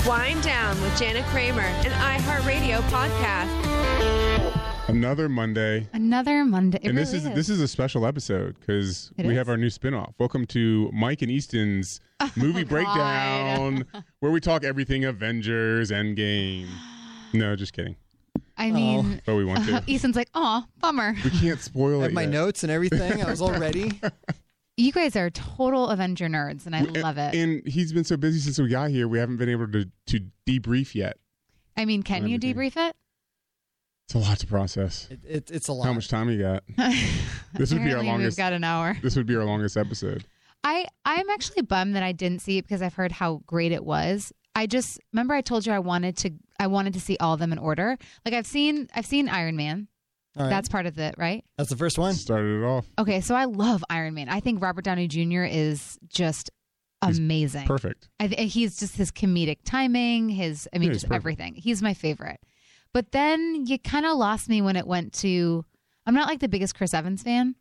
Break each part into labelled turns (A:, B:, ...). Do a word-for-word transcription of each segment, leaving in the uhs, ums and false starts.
A: Wind Down with Jana Kramer, an iHeartRadio podcast.
B: Another Monday.
C: Another Monday. It
B: and
C: really
B: this is,
C: is
B: this is a special episode because we
C: is?
B: have our new spinoff. Welcome to Mike and Easton's movie
C: Oh,
B: breakdown, where we talk everything Avengers, Endgame. No, just kidding.
C: I mean,
B: But we want to.
C: Easton's like, oh, bummer.
B: We can't spoil
D: I
B: it
D: have my
B: yet.
D: notes and everything. I was all ready.
C: You guys are total Avenger nerds, and I
B: And-
C: love it.
B: And he's been so busy since we got here, we haven't been able to, to debrief yet.
C: I mean, can you
B: everything.
C: debrief it?
B: It's a lot to process.
D: It, it, it's a lot.
B: How much time you got? This would be our
C: Apparently
B: longest.
C: We've got an hour.
B: This would be our longest episode.
C: I, I'm actually bummed that I didn't see it because I've heard how great it was. I just remember I told you I wanted to I wanted to see all of them in order. Like I've seen I've seen Iron Man.
D: All right.
C: That's part of it, right?
D: That's the first one.
B: Started it off.
C: Okay, so I love Iron Man. I think Robert Downey Junior is just
B: He's
C: amazing.
B: Perfect.
C: I th- he's just his comedic timing, his I mean,
B: Yeah, he's
C: just
B: perfect.
C: everything. He's my favorite. But then you kind of lost me when it went to. I'm not like the biggest Chris Evans fan,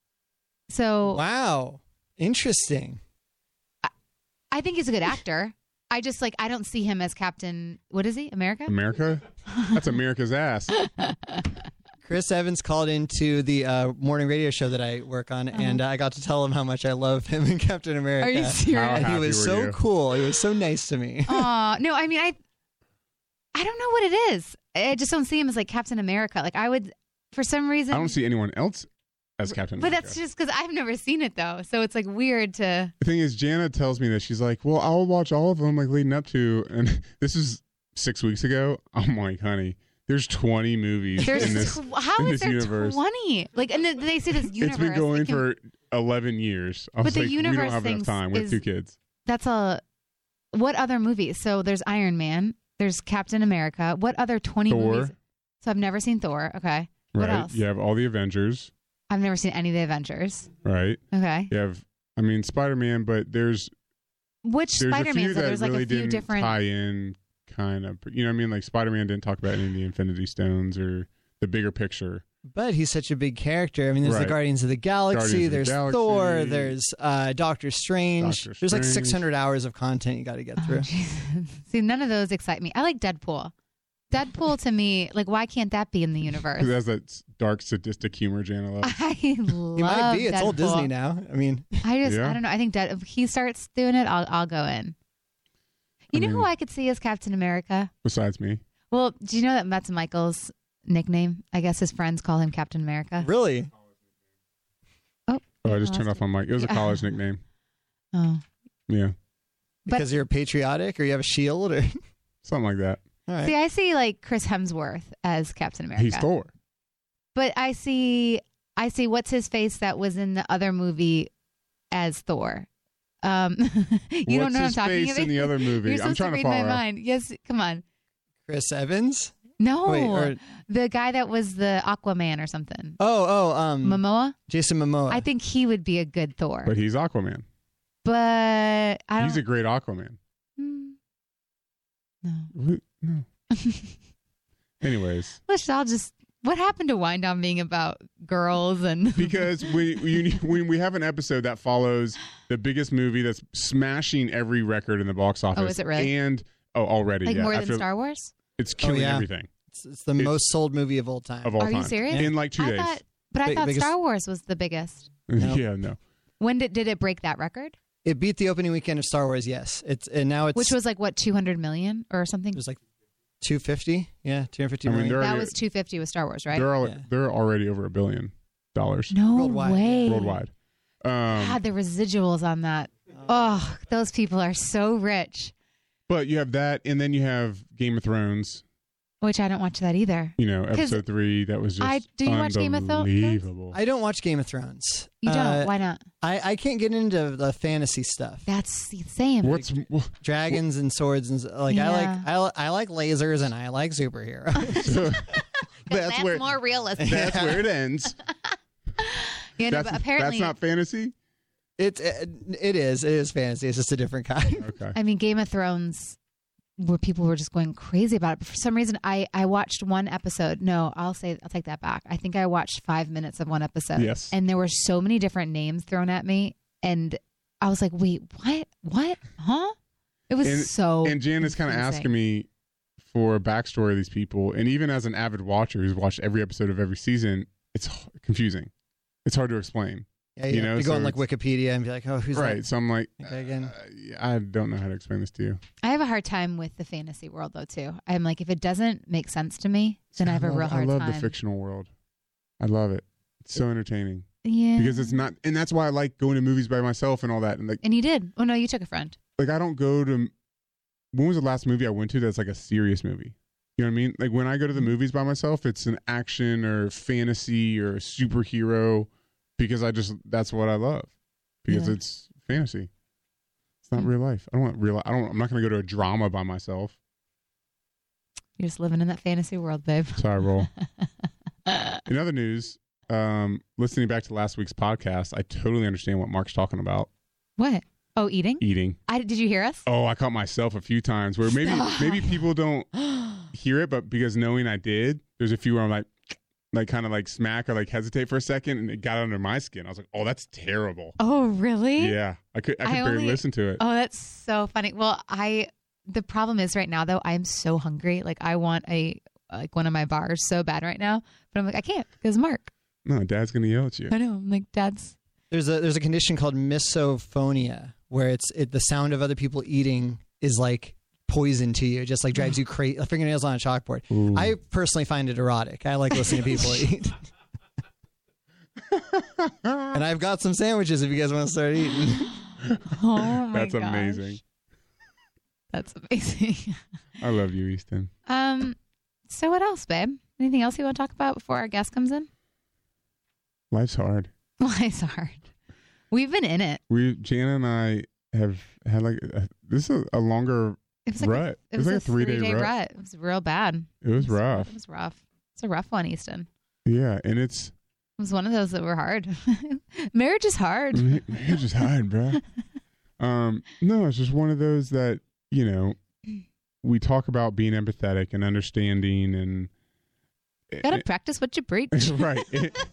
C: so
D: Wow. Interesting.
C: I think he's a good actor. I just like I don't see him as Captain. What is he? America?
B: America? That's America's ass.
D: Chris Evans called into the uh, morning radio show that I work on, and I got to tell him how much I love him in Captain America.
C: Uh-huh. Are you serious?
B: How
D: And he
B: happy
D: was
B: were
D: so
B: you?
D: cool. He was so nice to me.
C: Aw, no, I mean I. I don't know what it is. I just don't see him as like Captain America. Like I would, for some reason.
B: I don't see anyone else as Captain
C: But
B: America.
C: that's just because I've never seen it though, so it's like weird to.
B: The thing is, Jana tells me that she's like, well, I'll watch all of them like leading up to, and this is six weeks ago. I'm like, honey, there's twenty movies
C: There's
B: in this.
C: tw- how
B: in
C: is
B: this
C: there
B: universe.
C: twenty? Like, and then they say this universe.
B: It's been going
C: it can-
B: for eleven years. I
C: But
B: was
C: the
B: like, we
C: universe
B: don't have enough
C: things
B: time with
C: is-
B: two kids.
C: That's a. What other movies? So there's Iron Man. There's Captain America. What other twenty
B: Thor.
C: movies? So I've never seen Thor. Okay. What
B: Right?
C: else?
B: You have all the Avengers,
C: I've never seen any of the Avengers.
B: right?
C: Okay.
B: You have, I mean, Spider-Man, but there's
C: Which
B: there's a
C: Spider-Man?
B: few
C: So
B: that
C: there's like
B: really
C: a few
B: didn't
C: different.
B: tie in, kind of. You know what I mean? Like Spider-Man didn't talk about any of the Infinity Stones or the bigger picture.
D: But he's such a big character. I mean, there's
B: Right.
D: the Guardians of the Galaxy,
B: Guardians of the
D: there's
B: Galaxy.
D: Thor, there's uh, Doctor Strange.
B: Doctor
D: There's like
B: Strange.
D: six hundred hours of content you got to get
C: Oh,
D: through.
C: Jesus. See, none of those excite me. I like Deadpool. Deadpool to me, like, why can't that be in the universe?
B: Because it has that s- dark, sadistic humor Jana loves.
C: I love.
D: he might be. It's
C: Deadpool.
D: all Disney now. I mean,
C: I just,
B: Yeah.
C: I don't know. I think that if he starts doing it, I'll, I'll go in. You
B: I
C: know
B: mean-
C: who I could see as Captain America?
B: Besides me.
C: Well, do you know that that's Michael's nickname? I guess his friends call him Captain America.
D: really?
C: Oh,
B: Oh, I just
C: lost
B: turned off my mic. It was a
C: Yeah.
B: college nickname.
C: oh,
B: Yeah.
C: But-
D: Because you're patriotic or you have a shield? Or
B: Something like that.
D: All right.
C: see, I see like Chris Hemsworth as Captain America.
B: He's Thor.
C: But I see, I see what's his face that was in the other movie as Thor. Um, you
B: What's
C: don't know what I'm
B: his
C: talking
B: face
C: about.
B: in the other movie?
C: You're
B: I'm
C: supposed
B: trying
C: to
B: to
C: read
B: follow.
C: my mind. Yes, come on.
D: Chris Evans?
C: No,
D: Wait, or-
C: the guy that was the Aquaman or something.
D: Oh, oh, um,
C: Momoa.
D: Jason Momoa.
C: I think he would be a good Thor.
B: But he's Aquaman.
C: But I don't.
B: He's a great Aquaman.
C: Hmm. no.
B: Wh- No. Anyways,
C: Let's. I'll just. What happened to Wind Down being about girls and?
B: because when you, when we have an episode that follows the biggest movie that's smashing every record in the box office.
C: Oh, is it really?
B: And oh, already,
C: like
B: yeah.
C: more
B: I
C: than
B: feel-
C: Star Wars?
B: It's killing
D: yeah.
B: everything
D: it's, it's the
B: It's-
D: most sold movie of all time.
B: of all
C: Are you
B: time.
C: serious?
B: In like two
C: I
B: days.
C: thought, but I
D: Big-
C: thought
D: biggest-
C: Star Wars was the biggest.
D: Nope.
B: Yeah, no.
C: When did did it break that record?
D: It beat the opening weekend of Star Wars, yes. It's and now it's
C: Which was like what two hundred million or something?
D: it was like two fifty. Yeah, two hundred fifty
B: I mean,
D: million.
B: they're
C: That
B: already,
C: was two fifty with Star Wars, right?
B: they're, al-
D: Yeah.
B: they're already over a billion dollars
C: No
D: Worldwide,
C: way.
B: worldwide. Um,
C: God, the residuals on that. Oh, those people are so rich.
B: but you have that, and then you have Game of Thrones.
C: Which I don't watch that either.
B: You know, episode three. That was just
C: I- do you watch Game of Thro- Thrones?
B: unbelievable.
D: I don't watch Game of Thrones.
C: You don't?
D: Uh,
C: Why not?
D: I, I can't get into the fantasy stuff.
C: That's the same.
B: What's wh-
D: Dragons and swords and s- like I like
C: Yeah.
D: I, li- I like lasers and I like superheroes.
B: that's where
C: more realistic.
B: that's where it ends.
C: Yeah, no,
B: That's,
C: but apparently,
B: that's not fantasy.
D: It's it, it is it is fantasy. It's just a different kind.
B: Okay.
C: I mean, Game of Thrones, where people were just going crazy about it. But for some reason, I, I watched one episode. No, I'll say I'll take that back. I think I watched five minutes of one episode.
B: Yes.
C: And there were so many different names thrown at me, and I was like, "Wait, what? What? Huh?" It was
B: and,
C: so.
B: And Jan is kind of
C: confusing.
B: asking me for a backstory of these people, and even as an avid watcher who's watched every episode of every season, it's h- confusing. It's hard to explain.
D: Yeah, you,
B: you
D: have
B: know,
D: to go
B: so
D: on like
B: it's-
D: Wikipedia and be like, oh, who's
B: right.
D: that?
B: So I'm like,
D: Okay, again.
B: uh, I don't know how to explain this to you.
C: I have a hard time with the fantasy world though too. I'm like, if it doesn't make sense to me, then I have a
B: love,
C: real hard
B: I love
C: time.
B: the fictional world. I love it. It's so entertaining
C: Yeah,
B: because it's not, and that's why I like going to movies by myself and all that. And like,
C: And you did. Oh no, you took a friend.
B: like I don't go to. When was the last movie I went to that's like a serious movie? You know what I mean? Like when I go to the movies by myself, it's an action or fantasy or a superhero because I just that's what I love because
C: Yeah.
B: it's fantasy. It's not
C: Mm.
B: real life. I don't want real. I don't. I'm not going to go to a drama by myself.
C: You're just living in that fantasy world, babe.
B: So I roll. In other news, um, listening back to last week's podcast, I totally understand what Mark's talking about.
C: What? Oh, eating?
B: Eating.
C: I did you hear us?
B: Oh, I caught myself a few times where maybe
C: Stop.
B: maybe people don't hear it, but because knowing I did, there's a few where I'm like, like kind of like smack or like hesitate for a second, and it got under my skin. I was like, oh, that's terrible.
C: Oh, really?
B: Yeah, I could I could
C: I
B: barely
C: only-
B: listen to it.
C: Oh, that's so funny. Well, I the problem is right now though, I'm so hungry. Like I want a like one of my bars so bad right now, but I'm like I can't because Mark.
B: No, Dad's gonna yell at you.
C: I know. I'm like Dad's.
D: There's a there's a condition called misophonia where it's it the sound of other people eating is like poison to you. It just like drives you crazy. Fingernails on a chalkboard.
B: Ooh.
D: I personally find it erotic. I like listening to people eat. And I've got some sandwiches if you guys want to start eating.
C: Oh my
B: That's
C: gosh.
B: amazing.
C: That's amazing.
B: I love you, Easton.
C: um. So what else, babe? Anything else you want to talk about before our guest comes in?
B: Life's hard.
C: Life's hard. We've been in it.
B: We Jana and I have had like a, this is a, a longer
C: It was like
B: rut.
C: A, it was,
B: like
C: a
B: a three day
C: three-day
B: rut.
C: rut. It was real bad.
B: It was
C: It
B: rough.
C: was rough. It's a rough one, Easton.
B: Yeah, and it's
C: It was one of those that were hard. Marriage is hard.
B: you just hide, bro. Um, no, it's just one of those that you know we talk about being empathetic and understanding and
C: Gotta practice what you preach.
B: right,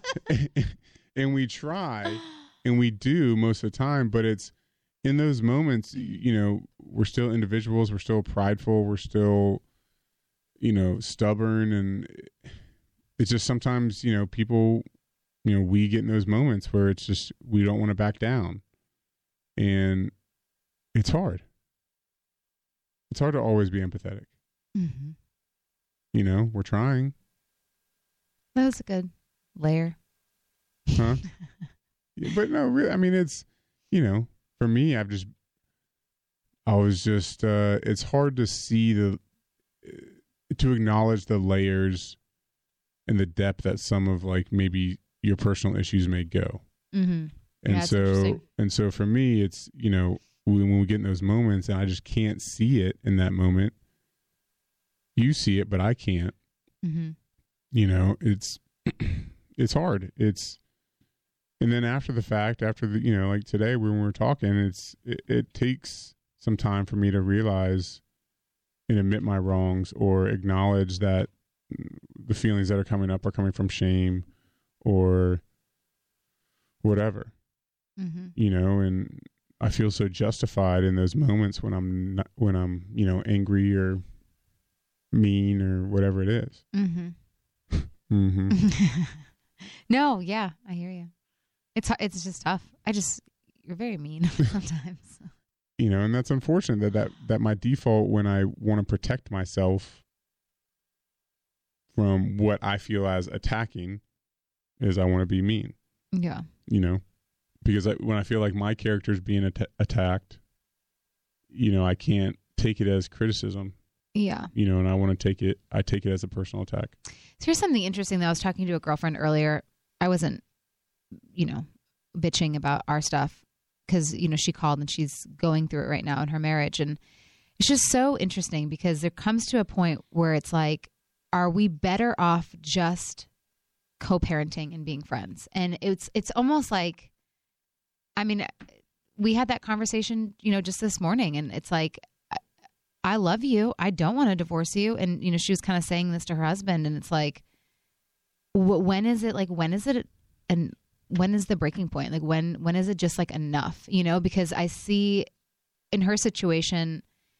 B: and we try and we do most of the time, but it's in those moments, you know, we're still individuals, we're still prideful, we're still, you know, stubborn, and it's just sometimes, you know, people, you know, we get in those moments where it's just we don't want to back down, and it's hard. It's hard to always be empathetic.
C: Mm-hmm.
B: You know, we're trying,
C: That was a good layer.
B: huh? Yeah, but no, really, I mean, it's, you know, for me, I've just, I was just, uh, it's hard to see the, to acknowledge the layers and the depth that some of like maybe your personal issues may go.
C: Mm-hmm.
B: And
C: Yeah, it's
B: so,
C: interesting.
B: and so for me, it's, you know, when, when we get in those moments and I just can't see it in that moment, you see it, but I can't,
C: Mm-hmm.
B: you know, it's, it's hard. It's, and then after the fact, after the, you know, like today when we were talking, it's, it, it takes some time for me to realize and admit my wrongs or acknowledge that the feelings that are coming up are coming from shame or whatever,
C: Mm-hmm.
B: you know, and I feel so justified in those moments when I'm not, when I'm, you know, angry or mean or whatever it is.
C: Mm-hmm.
B: Mm-hmm.
C: No, yeah, I hear you. It's hu- it's just tough. I just you're very mean sometimes.
B: You know, and that's unfortunate that, that that my default when I want to protect myself from what I feel as attacking is I want to be mean,
C: Yeah.
B: you know, because I, when I feel like my character is being at- attacked, you know, I can't take it as criticism,
C: Yeah.
B: you know, and I want to take it, I take it as a personal attack.
C: So here's something interesting that I was talking to a girlfriend earlier. I wasn't, you know, bitching about our stuff because, you know, she called and she's going through it right now in her marriage. And it's just so interesting because there comes to a point where it's like, are we better off just co-parenting and being friends? And it's, it's almost like, I mean, we had that conversation, you know, just this morning, and it's like, I, I love you. I don't want to divorce you. And, you know, she was kind of saying this to her husband, and it's like, wh- when is it like, when is it, and when is the breaking point? Like when, when is it just like enough, you know, because I see in her situation,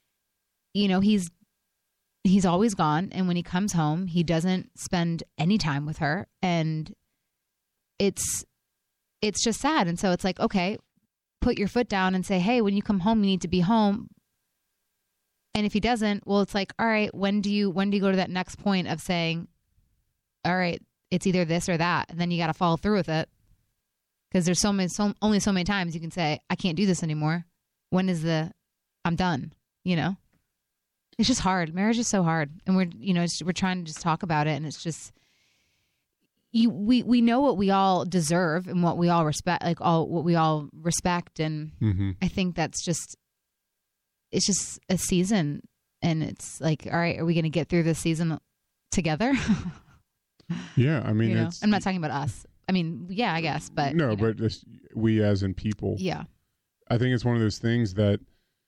C: you know, he's he's always gone, and when he comes home, he doesn't spend any time with her, and it's it's just sad. And so it's like, okay, put your foot down and say, hey, when you come home, you need to be home. And if he doesn't, well, it's like, all right, when do you when do you go to that next point of saying, all right, it's either this or that, and then you got to follow through with it, because there's so many, so only so many times you can say, I can't do this anymore. When is the, I'm done? You know, it's just hard. Marriage is so hard, and we're you know it's, we're trying to just talk about it, and it's just you we we know what we all deserve and what we all respect, like all what we all respect, and
B: Mm-hmm.
C: I think that's just. It's just a season, and it's like, all right, are we going to get through this season together?
B: Yeah, I mean,
C: You know?
B: it's,
C: I'm not talking about us. I mean, yeah, I guess, but
B: no,
C: you know.
B: but just we as in people.
C: yeah,
B: I think it's one of those things that,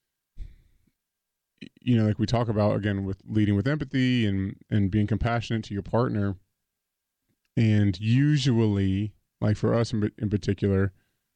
B: you know, like we talk about again with leading with empathy and and being compassionate to your partner, and usually, like for us in, in particular,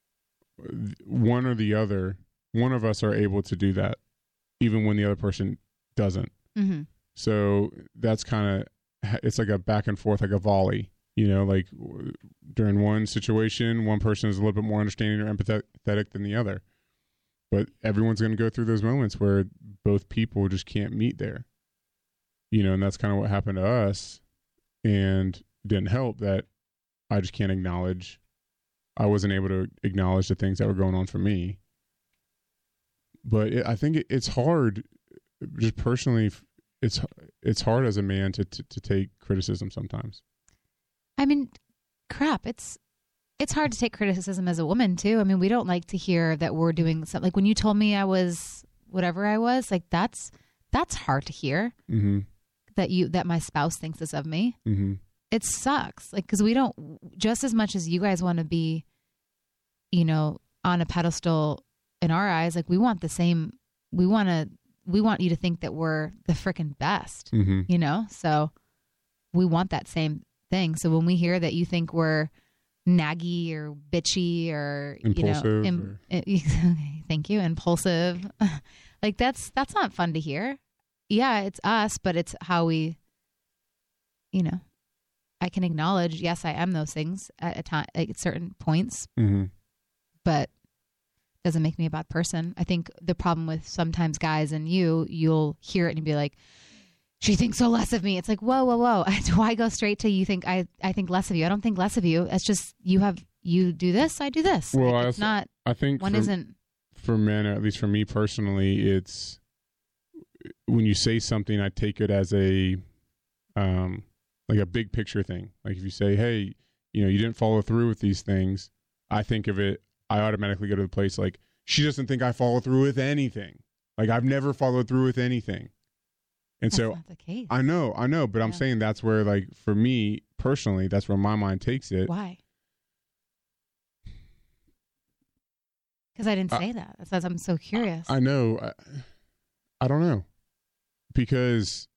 B: one or the other, one of us are able to do that, even when the other person doesn't.
C: mm-hmm.
B: So that's kind of, it's like a back and forth, like a volley, you know, like w- during one situation, one person is a little bit more understanding or empathetic than the other. But everyone's going to go through those moments where both people just can't meet there, you know, and that's kind of what happened to us. And it didn't help that I just can't acknowledge, I wasn't able to acknowledge the things that were going on for me. But it, I think it, it's hard, just personally, it's it's hard as a man to, to, to take criticism sometimes.
C: I mean, crap, it's it's hard to take criticism as a woman too. I mean, we don't like to hear that we're doing something. Like when you told me I was whatever I was, like that's that's hard to hear.
B: Mm-hmm.
C: That you that my spouse thinks this of me.
B: Mm-hmm.
C: It sucks. Like, because we don't, just as much as you guys want to be, you know, on a pedestal in our eyes, like we want the same, we want to, we want you to think that we're the freaking best,
B: Mm-hmm.
C: you know? So we want that same thing. So when we hear that you think we're naggy or bitchy or,
B: Impulsive
C: you know, im- thank you, impulsive, like that's, that's not fun to hear. Yeah, it's us, but it's how we, you know, I can acknowledge, yes, I am those things at a time, like at certain points,
B: Mm-hmm.
C: but doesn't make me a bad person. I think the problem with sometimes guys and you, you'll hear it and be like, she thinks so less of me. It's like, whoa, whoa, whoa. Do I go straight to you think I, I think less of you? I don't think less of you. It's just you have, you do this, I do this.
B: Well,
C: Like,
B: I
C: it's
B: also-
C: not,
B: I think
C: one
B: for,
C: isn't.
B: for men, or at least for me personally, it's when you say something, I take it as a, um, like a big picture thing. Like if you say, hey, you know, you didn't follow through with these things, I think of it, I automatically go to the place like, she doesn't think I follow through with anything. Like I've never followed through with anything. And
C: That's
B: so
C: not the case.
B: I know, I know, but I'm
C: Yeah.
B: saying that's where, like, for me personally, that's where my mind takes it.
C: Why? Because I didn't
B: I-
C: say that. That's why I'm so curious.
B: I know. I, I don't know. Because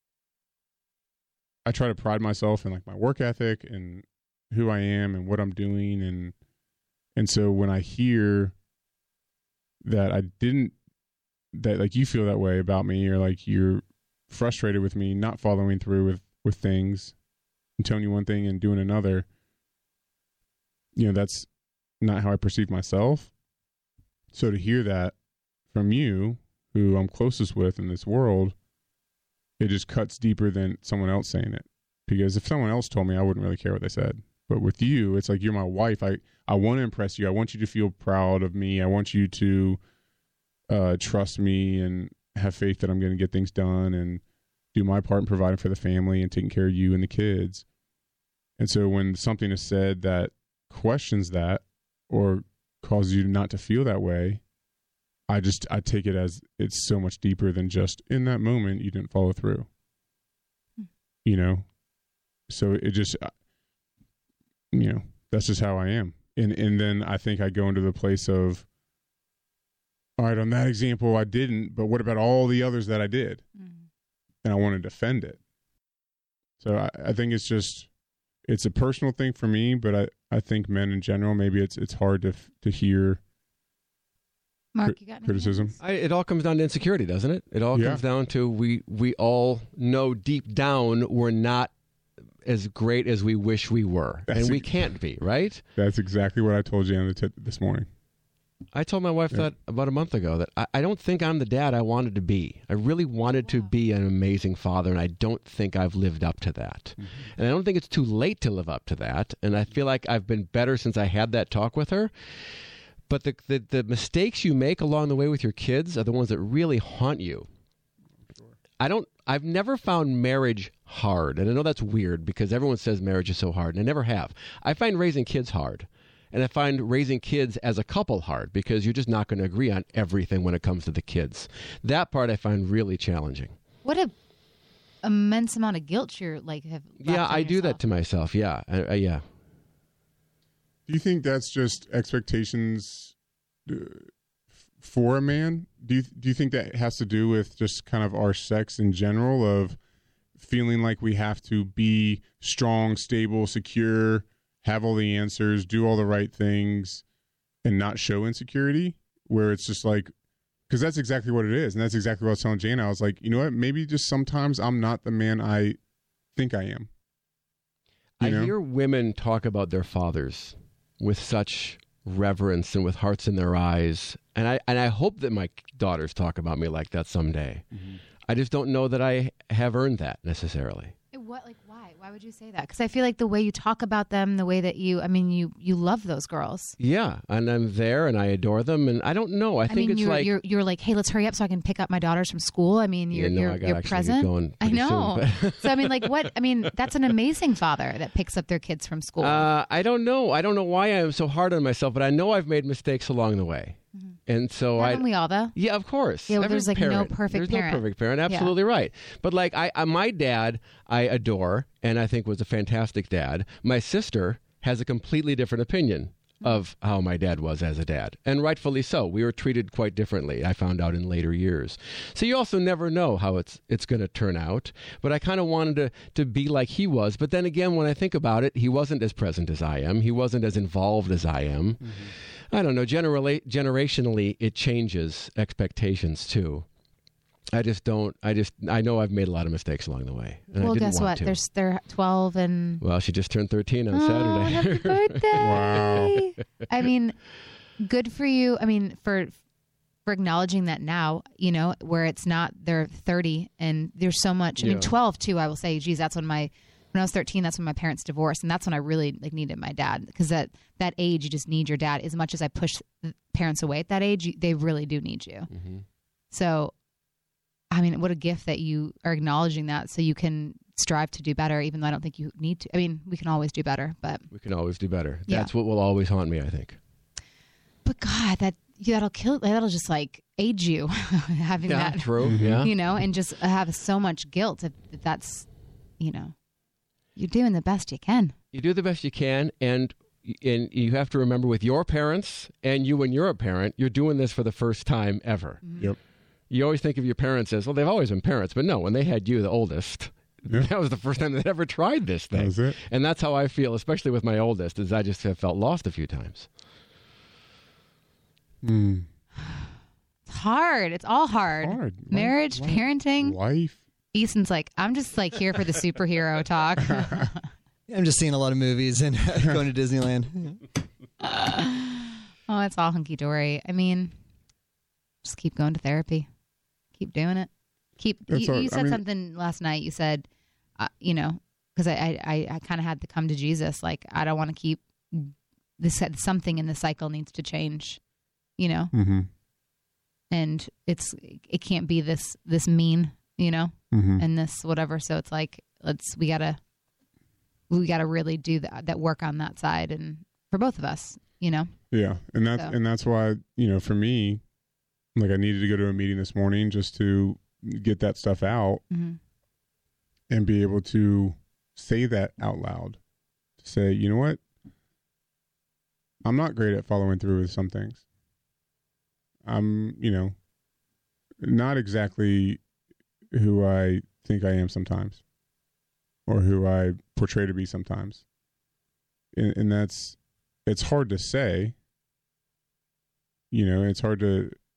B: I try to pride myself in like my work ethic and who I am and what I'm doing. And, and so when I hear that I didn't, that like you feel that way about me, or like you're frustrated with me not following through with, with things and telling you one thing and doing another, you know, that's not how I perceive myself. So to hear that from you, who I'm closest with in this world, it just cuts deeper than someone else saying it. Because if someone else told me, I wouldn't really care what they said. But with you, it's like, you're my wife. I, I want to impress you. I want you to feel proud of me. I want you to uh, trust me and have faith that I'm going to get things done and do my part in providing for the family and taking care of you and the kids. And so when something is said that questions that or causes you not to feel that way, I just, I take it as it's so much deeper than just in that moment you didn't follow through,
C: Hmm.
B: you know? So it just, you know, that's just how I am. And, and then I think I go into the place of, all right, on that example, I didn't, but what about all the others that I did?
C: Mhm.
B: And I want to defend it. So I, I think it's just, it's a personal thing for me, but I, I think men in general, maybe it's, it's hard to, to hear
C: Mark, you got any
B: criticism?
C: hands?
E: I, it all comes down to insecurity, doesn't it? It all
B: Yeah.
E: comes down to we we all know deep down we're not as great as we wish we were,
B: That's
E: and we
B: a-
E: can't be, right?
B: That's exactly what I told Jan t- this morning.
E: I told my wife
B: Yeah.
E: that about a month ago, that I, I don't think I'm the dad I wanted to be. I really wanted to be an amazing father, and I don't think I've lived up to that.
B: Mm-hmm.
E: And I don't think it's too late to live up to that. And I feel like I've been better since I had that talk with her. But the, the, the mistakes you make along the way with your kids are the ones that really haunt you. I don't, I've never found marriage hard. And I know that's weird because everyone says marriage is so hard, and I never have. I find raising kids hard. And I find raising kids as a couple hard because you're just not going to agree on everything when it comes to the kids. That part I find really challenging.
C: What a immense amount of guilt you're like have. left
E: Yeah,
C: on
E: I do
C: yourself.
E: that to myself. Yeah, I, I, yeah.
B: Do you think that's just expectations uh, f- for a man? Do you do you think that has to do with just kind of our sex in general, of feeling like we have to be strong, stable, secure, have all the answers, do all the right things, and not show insecurity? Where it's just like, because that's exactly what it is, and that's exactly what I was telling Jana. I was like, you know what? Maybe just sometimes I'm not the man I think I am. You
E: I
B: know?
E: hear women talk about their fathers with such reverence and with hearts in their eyes, and I and I hope that my daughters talk about me like that someday.
B: Mm-hmm.
E: I just don't know that I have earned that necessarily.
C: What like why? Why would you say that? Because I feel like the way you talk about them, the way that you, I mean, you you love those girls.
E: Yeah, and I'm there and I adore them, and I don't know. I,
C: I,
E: think
C: mean,
E: it's
C: you're,
E: like
C: you're you're like, hey, let's hurry up so I can pick up my daughters from school. I mean, you're
E: Yeah, no,
C: you're,
E: I gotta
C: you're
E: actually get
C: present.
E: going
C: I
E: pretty
C: know.
E: soon, but-
C: So I mean, like, what? I mean, that's an amazing father that picks up their kids from school.
E: Uh, I don't know. I don't know why I am so hard on myself, but I know I've made mistakes along the way, and so I.
C: Haven't we all though?
E: Yeah, of course.
C: Yeah, well,
E: Every
C: there's, like, no
E: parent.
C: perfect
E: There's
C: parent.
E: no perfect parent. Absolutely right. But like, I, I, my dad, I adore, and I think was a fantastic dad. My sister has a completely different opinion of how my dad was as a dad, and rightfully so. We were treated quite differently, I found out in later years. So you also never know how it's it's going to turn out. But I kind of wanted to to be like he was. But then again, when I think about it, he wasn't as present as I am. He wasn't as involved as I am. Mm-hmm. I don't know. Generally, generationally, it changes expectations too. I just don't. I just. I know I've made a lot of mistakes along the way. And
C: well,
E: I didn't
C: guess
E: want
C: what?
E: To.
C: There's they're twelve and.
E: Well, she just turned thirteen on
C: Oh,
E: Saturday.
C: happy birthday!
B: Wow.
C: I mean, good for you. I mean, for for acknowledging that now, you know, where it's not they're thirty and there's so much. I
E: Yeah.
C: mean, twelve too. I will say, geez, that's when my when I was thirteen. That's when my parents divorced, and that's when I really like needed my dad, because at that age you just need your dad. As much as I push parents away at that age, you, they really do need you.
E: Mm-hmm.
C: So, I mean, what a gift that you are acknowledging that, so you can strive to do better, even though I don't think you need to. I mean, we can always do better, but
E: We can always do better.
C: Yeah.
E: That's what will always haunt me, I think.
C: but God, that that'll kill. That'll just like age you having
E: Yeah,
C: that,
E: true.
B: Mhm.
E: Yeah.
C: you know, and just have so much guilt if, if that's, you know, you're doing the best you can.
E: You do the best you can, and and you have to remember, with your parents and you when you're a parent, you're doing this for the first time ever.
B: Yep.
E: You always think of your parents as, well, they've always been parents, but no, when they had you, the oldest,
B: Yeah.
E: that was the first time they'd ever tried this
B: That
E: thing.
B: was it.
E: And that's how I feel, especially with my oldest, is I just have felt lost a few times.
B: Mm.
C: It's hard. It's all hard.
B: Hard.
C: Marriage,
B: Life-
C: parenting.
B: Life.
C: Easton's like, I'm just like here for the superhero talk.
D: I'm just seeing a lot of movies and going to Disneyland.
C: Oh, it's all hunky dory. I mean, just keep going to therapy. Keep doing it. Keep.
B: That's
C: You,
B: all-
C: you
B: I
C: said
B: mean-
C: something last night. You said, uh, you know, because I I, I kind of had to come to Jesus. Like, I don't want to keep this. Something in the cycle needs to change. You know,
B: Mm-hmm.
C: and it's it can't be this this mean. You know,
B: Mm-hmm.
C: and this whatever. So it's like let's we gotta we gotta really do that that work on that side, and for both of us. You know.
B: Yeah, and that's
C: So.
B: and that's why, you know, for me, like, I needed to go to a meeting this morning just to get that stuff out
C: Mm-hmm.
B: and be able to say that out loud. To say, you know what, I'm not great at following through with some things. I'm, you know, not exactly who I think I am sometimes, or who I portray to be sometimes, and, and that's it's hard to say. You know, it's hard to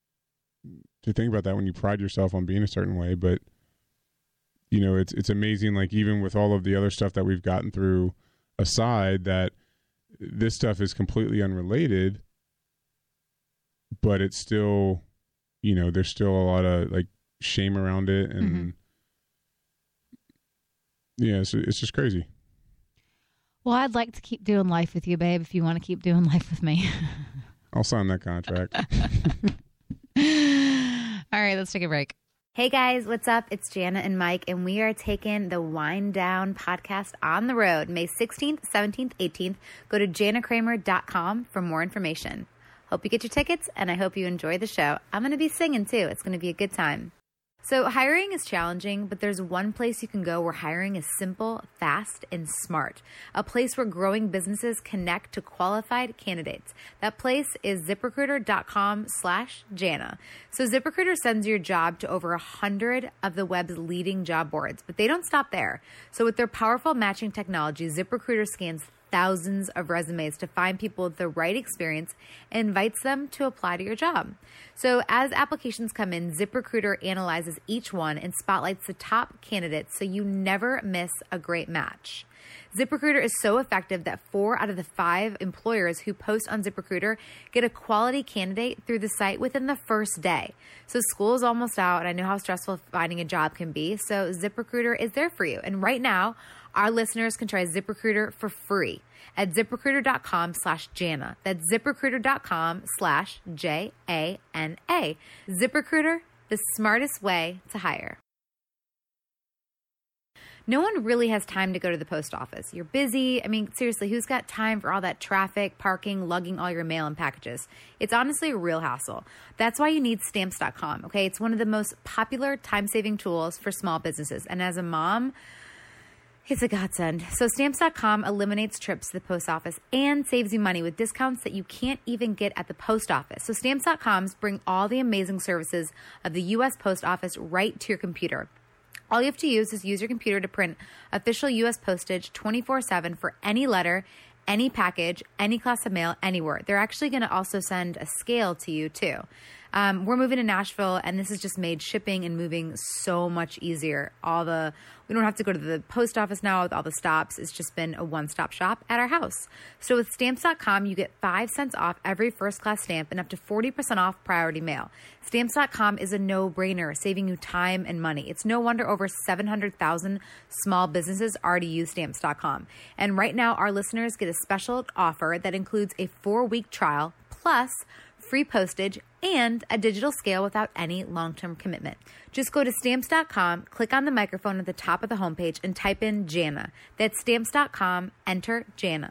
B: to think about that when you pride yourself on being a certain way. But, you know, it's it's amazing, like, even with all of the other stuff that we've gotten through aside, that this stuff is completely unrelated, but it's still, you know, there's still a lot of, like, shame around it. And, mm-hmm. yeah, it's, it's just crazy.
C: Well, I'd like to keep doing life with you, babe, if you want to keep doing life with me.
B: I'll sign that contract.
C: All right, let's take a break.
F: Hey guys, what's up? It's Jana and Mike, and we are taking the Wind Down podcast on the road May sixteenth, seventeenth, eighteenth. Go to jana kramer dot com for more information. Hope you get your tickets, and I hope you enjoy the show. I'm going to be singing too. It's going to be a good time. So hiring is challenging, but there's one place you can go where hiring is simple, fast, and smart. A place where growing businesses connect to qualified candidates. That place is ziprecruiter dot com slash Jana. So ZipRecruiter sends your job to over one hundred of the web's leading job boards, but they don't stop there. So with their powerful matching technology, ZipRecruiter scans thousands of resumes to find people with the right experience and invites them to apply to your job. So as applications come in, ZipRecruiter analyzes each one and spotlights the top candidates so you never miss a great match. ZipRecruiter is so effective that four out of the five employers who post on ZipRecruiter get a quality candidate through the site within the first day. So school is almost out, and I know how stressful finding a job can be, so ZipRecruiter is there for you. And right now, our listeners can try ZipRecruiter for free at ziprecruiter dot com slash Jana. That's ziprecruiter dot com slash J A N A. ZipRecruiter, the smartest way to hire. No one really has time to go to the post office. You're busy. I mean, seriously, who's got time for all that traffic, parking, lugging all your mail and packages? It's honestly a real hassle. That's why you need stamps dot com, okay? It's one of the most popular time-saving tools for small businesses. And as a mom, it's a godsend. So stamps dot com eliminates trips to the post office and saves you money with discounts that you can't even get at the post office. So stamps dot com brings all the amazing services of the U S Post Office right to your computer. All you have to use is use your computer to print official U S postage twenty-four seven for any letter, any package, any class of mail, anywhere. They're actually going to also send a scale to you too. Um, we're moving to Nashville, and this has just made shipping and moving so much easier. All the we don't have to go to the post office now with all the stops. It's just been a one-stop shop at our house. So with stamps dot com, you get five cents off every first-class stamp and up to forty percent off priority mail. stamps dot com is a no-brainer, saving you time and money. It's no wonder over seven hundred thousand small businesses already use stamps dot com. And right now, our listeners get a special offer that includes a four-week trial plus free postage, and a digital scale without any long-term commitment. Just go to stamps dot com, click on the microphone at the top of the homepage, and type in Jana. That's stamps dot com, enter Jana.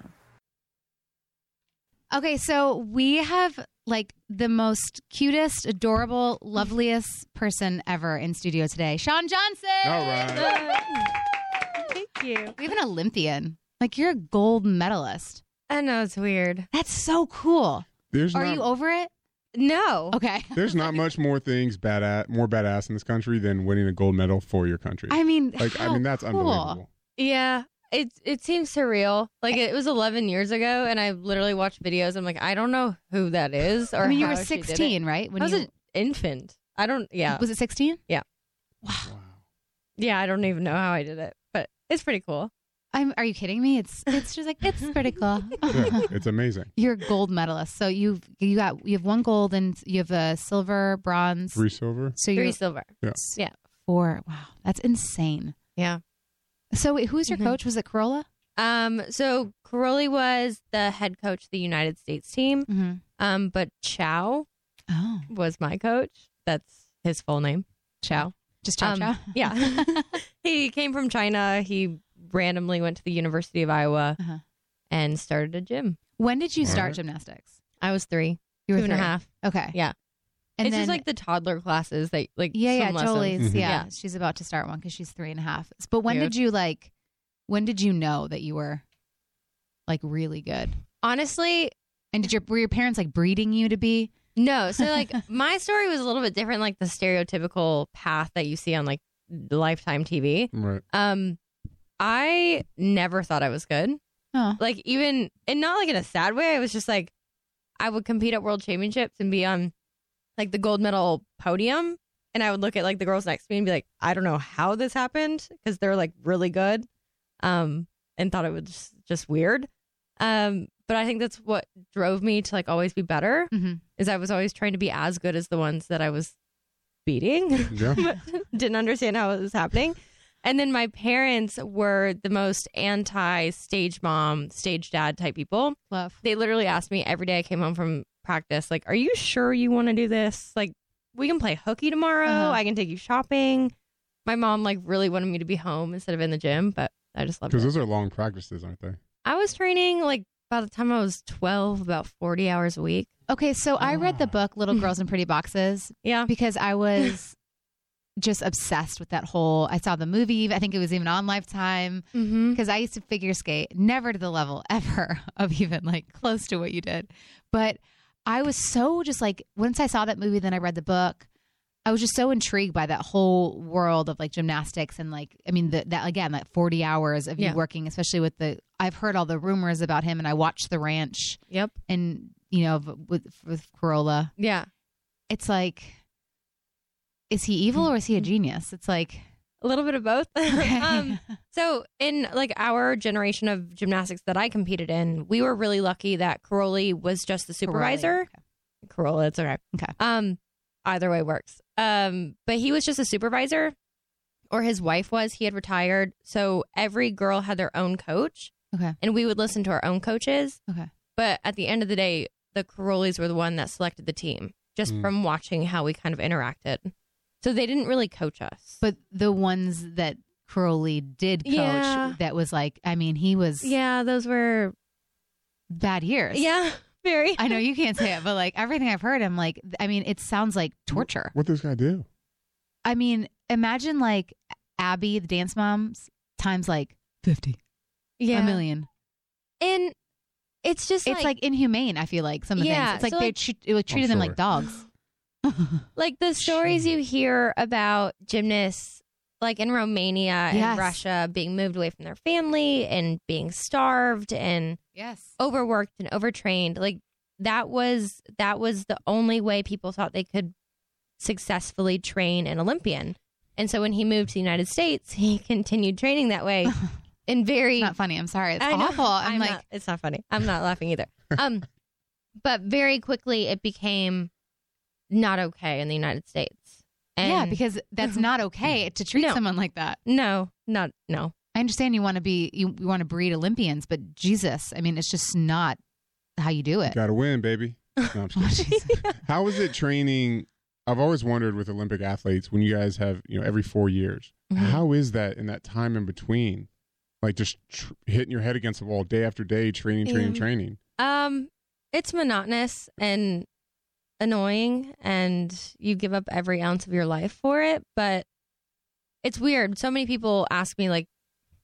C: Okay, so we have like the most cutest, adorable, loveliest person ever in studio today. Sean Johnson!
B: All right.
G: Thank you.
C: We have an Olympian. Like, you're a gold medalist.
G: I know, it's weird.
C: That's so cool.
B: There's
C: Are
B: not,
C: you over it?
G: No.
C: Okay.
B: There's not much more things badass, more badass in this country than winning a gold medal for your country.
C: I mean,
B: like,
C: how
B: I mean, that's
C: cool.
B: unbelievable.
G: Yeah. It it seems surreal. Like, it was eleven years ago, and I literally watched videos. I'm like, I don't know who that is. Or
C: I mean, you
G: how
C: were
G: she did it.
C: sixteen, right? When
G: I was
C: you
G: an infant. I don't, yeah.
C: Was it sixteen?
G: Yeah.
C: Wow.
B: Wow.
G: Yeah, I don't even know how I did it, but it's pretty cool.
C: I'm, are you kidding me? It's it's just like, it's pretty cool.
B: Yeah, it's amazing.
C: You're a gold medalist. So you've you got you have one gold and you have a silver, bronze,
B: Three silver.
C: So
G: Three
C: you're
G: silver.
B: Yeah.
G: Yeah.
C: four. Wow, that's insane.
G: Yeah.
C: So wait, who's your
G: Mhm.
C: coach? Was it Corolla?
G: Um, so Karoli was the head coach of the United States team.
C: Mm-hmm.
G: Um, but Chow
C: Oh,
G: was my coach. That's his full name. Chow.
C: just Chow
G: Um,
C: Chow.
G: Yeah. He came from China. He randomly went to the University of Iowa
C: Uh-huh.
G: and started a gym.
C: When did you
B: All
C: start
B: right.
C: gymnastics?
G: I was three,
C: You were
G: two and a
C: three.
G: half.
C: Okay.
G: Yeah.
C: And
G: it's
C: then,
G: just like the toddler classes that like
C: yeah, yeah,
G: swim lessons.
C: Jolie's.
B: Mhm.
C: Yeah,
G: Yeah.
C: she's about to start one because she's three and a half. But when
G: Cute.
C: did you like? When did you know that you were like really good?
G: Honestly,
C: And did your were your parents like breeding you to be?
G: no. So like my story was a little bit different, like the stereotypical path that you see on like Lifetime T V.
B: Right.
G: Um, I never thought I was good.
C: Oh,
G: Like even, and not like in a sad way. I was just like, I would compete at world championships and be on like the gold medal podium, and I would look at like the girls next to me and be like, I don't know how this happened because they're like really good, um, and thought it was just, just weird. Um, but I think that's what drove me to like always be better.
C: Mm-hmm.
G: Is I was always trying to be as good as the ones that I was beating,
B: Yeah.
G: but didn't understand how it was happening. And then my parents were the most anti stage mom, stage dad type people.
C: Love.
G: They literally asked me every day I came home from practice, like, are you sure you want to do this? Like, we can play hooky tomorrow.
C: Uh-huh.
G: I can take you shopping. My mom like really wanted me to be home instead of in the gym, but I just loved
B: Because
G: it.
B: those are long practices, aren't they?
G: I was training like by the time I was twelve, about forty hours a week.
C: Okay, so I read the book Little Girls in Pretty Boxes
G: Yeah.
C: because I was just obsessed with that whole. I saw the movie. I think it was even on Lifetime
G: Mm-hmm.
C: because I used to figure skate, never to the level ever of even like close to what you did. But I was so just like, once I saw that movie, then I read the book. I was just so intrigued by that whole world of like gymnastics and like, I mean, the, that again, that forty hours of
G: Yeah.
C: you working, especially with the, I've heard all the rumors about him and I watched The Ranch
G: Yep.
C: and, you know, with, with Corolla.
G: Yeah.
C: It's like, is he evil or is he a genius? It's like,
G: A little bit of both.
C: okay.
G: um, so in like our generation of gymnastics that I competed in, we were really lucky that Caroli was just the supervisor. Corolla, it's okay.
C: Okay.
G: Um, either way works. Um, but he was just a supervisor, or his wife was. He had retired, so every girl had their own coach,
C: Okay.
G: and we would listen to our own coaches.
C: Okay.
G: But at the end of the day, the Carolis were the one that selected the team, just
B: Mm.
G: from watching how we kind of interacted. So they didn't really coach us.
C: But the ones that Crowley did coach,
G: Yeah.
C: that was like, I mean, he was
G: yeah, those were
C: bad years.
G: yeah, very.
C: I know you can't say it, but like everything I've heard, I'm like, I mean, it sounds like torture.
B: What this guy do?
C: I mean, imagine like Abby, the dance moms, times like fifty,
G: yeah,
C: a million.
G: and it's just
C: It's like, inhumane. I feel like some of the
G: Yeah,
C: things. It's like
G: so,
C: they
G: like-
C: treat, it was treated them
B: sure.
C: like dogs.
G: like the stories you hear about gymnasts like in Romania and
C: Yes.
G: Russia being moved away from their family and being starved and
C: Yes.
G: overworked and overtrained. Like that was that was the only way people thought they could successfully train an Olympian. And so when he moved to the United States, he continued training that way. And very
C: It's not funny. I'm sorry. It's
G: I know.
C: awful. I'm,
G: I'm
C: like,
G: not- it's not funny. I'm not laughing either. Um, but very quickly it became not okay in the United States. And
C: yeah, because that's not okay to treat
G: No.
C: someone like that.
G: no, not no.
C: I understand you want to be, you, you want to breed Olympians, but Jesus, I mean, it's just not how you do it.
B: Got to win, baby. No, I'm just kidding. How is it training? I've always wondered with Olympic athletes when you guys have, you know, every four years,
G: Mhm.
B: how is that in that time in between? Like just tr- hitting your head against the wall day after day, training, training,
G: Um,
B: training.
G: Um, it's monotonous and annoying, and you give up every ounce of your life for it. But it's weird. So many people ask me, like,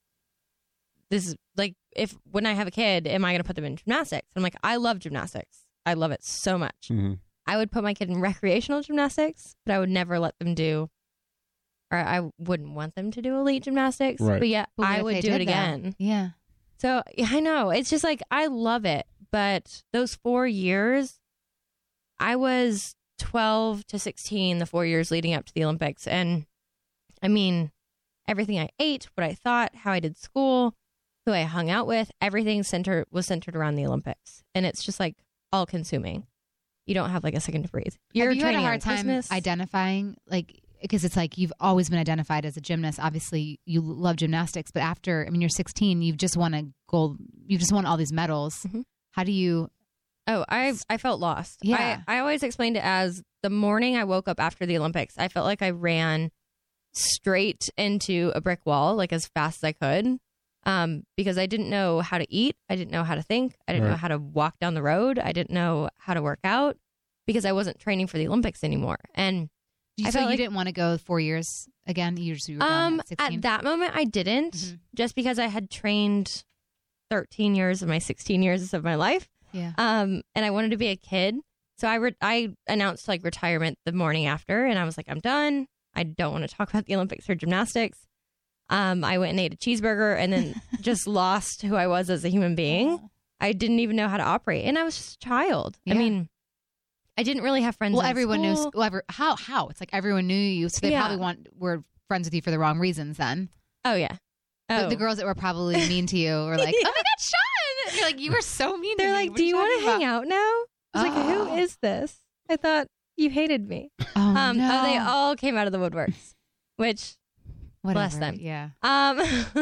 G: "This is like, if when I have a kid, am I going to put them in gymnastics?" I'm like, I love gymnastics. I love it so much.
B: Mm-hmm.
G: I would put my kid in recreational gymnastics, but I would never let them do, or I wouldn't want them to do elite gymnastics.
B: Right.
G: But yeah,
C: But what
G: I
C: if
G: would
C: they
G: do it
C: did that?
G: again.
C: Yeah.
G: So yeah, I know. It's just like, I love it. But those four years, I was twelve to sixteen, the four years leading up to the Olympics. And I mean, everything I ate, what I thought, how I did school, who I hung out with, everything center was centered around the Olympics. And it's just like all consuming. You don't have like a second to breathe. You're
C: Have you had a
G: training
C: hard
G: on
C: time
G: Christmas.
C: identifying, like, because it's like you've always been identified as a gymnast. Obviously, you love gymnastics, but after, I mean, you're sixteen, you've just won a gold, you've just won all these medals.
G: Mhm.
C: How do you?
G: Oh, I I felt lost.
C: Yeah.
G: I, I always explained it as the morning I woke up after the Olympics, I felt like I ran straight into a brick wall, like as fast as I could, um, because I didn't know how to eat. I didn't know how to think. I didn't know
B: Right.
G: how to walk down the road. I didn't know how to work out because I wasn't training for the Olympics anymore. And I
C: so
G: felt
C: you
G: like-
C: didn't want to go four years again? You just you were done
G: um,
C: at sixteen?
G: at that moment, I didn't,
C: Mhm.
G: just because I had trained thirteen years of my sixteen years of my life.
C: Yeah.
G: Um, and I wanted to be a kid. So I re- I announced like retirement the morning after, and I was like, I'm done. I don't want to talk about the Olympics or gymnastics. Um, I went and ate a cheeseburger and then just lost who I was as a human being. I didn't even know how to operate, and I was just a child. I
C: Yeah.
G: mean, I didn't really have friends.
C: Well,
G: in
C: everyone knew.
G: school.
C: Well, every, how? How? It's like everyone knew you, so they
G: Yeah.
C: probably want were friends with you for the wrong reasons. Then
G: Oh yeah.
C: the,
G: Oh.
C: the girls that were probably mean to you were like,
G: Yeah.
C: "Oh my God, Sean!" And you're like, "You were so mean."
G: They're
C: to me.
G: like,
C: What
G: "Do
C: are
G: you want to
C: talking
G: hang out now?" I was like,
C: Oh.
G: "Who is this?" I thought you hated me.
C: Oh,
G: Um,
C: no.
G: oh, they all came out of the woodworks, which
C: Whatever.
G: bless them.
C: Yeah.
G: Um,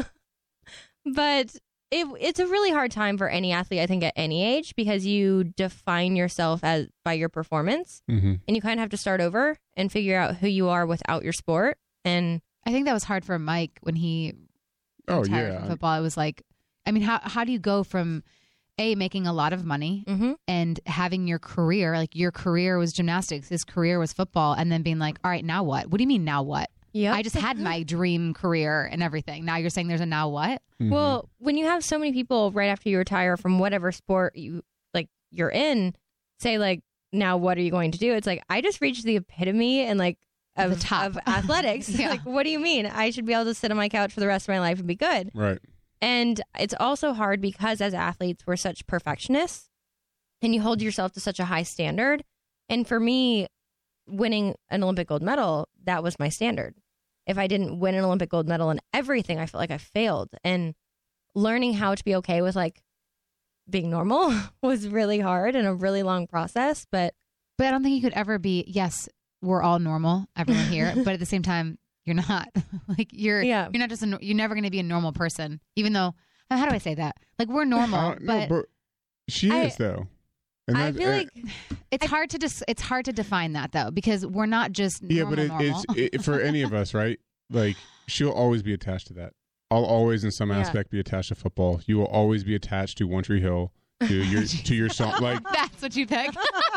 G: but it, it's a really hard time for any athlete, I think, at any age, because you define yourself as by your performance,
B: Mm-hmm.
G: and you kind of have to start over and figure out who you are without your sport. And
C: I think that was hard for Mike when he
B: Oh
C: retired
B: yeah.
C: from football. It was like, I mean, how how do you go from a making a lot of money
G: mhm.
C: and having your career, like your career was gymnastics, his career was football, and then being like, all right, now what? What do you mean now what?
G: Yep.
C: I just had my dream career and everything. Now you're saying there's a now what?
B: Mhm.
G: Well, when you have so many people right after you retire from whatever sport you like you're in, say like, now what are you going to do? It's like, I just reached the epitome and like of,
C: The top.
G: of athletics.
C: Yeah.
G: Like, what do you mean? I should be able to sit on my couch for the rest of my life and be good.
B: right.
G: And it's also hard because as athletes, we're such perfectionists and you hold yourself to such a high standard. And for me, winning an Olympic gold medal, that was my standard. If I didn't win an Olympic gold medal in everything, I felt like I failed. And learning how to be okay with like being normal was really hard and a really long process. But
C: But I don't think you could ever be, yes, we're all normal, everyone here, but at the same time, you're not. Like you're
G: Yeah.
C: you're not just a, nor- you're never going to be a normal person, even though, how do I say that? Like we're normal,
B: Uh, no,
C: but,
B: but she
G: I-
B: is though. And
G: I
B: that-
G: feel
B: uh,
G: like
C: it's hard to dis- it's hard to define that though, because we're not just normal,
B: yeah, but it,
C: normal.
B: it's it, for any of us, right? Like she'll always be attached to that. I'll always, in some
G: Yeah.
B: aspect, be attached to football. You will always be attached to One Tree Hill, to your to your song. Like,
C: That's what you pick.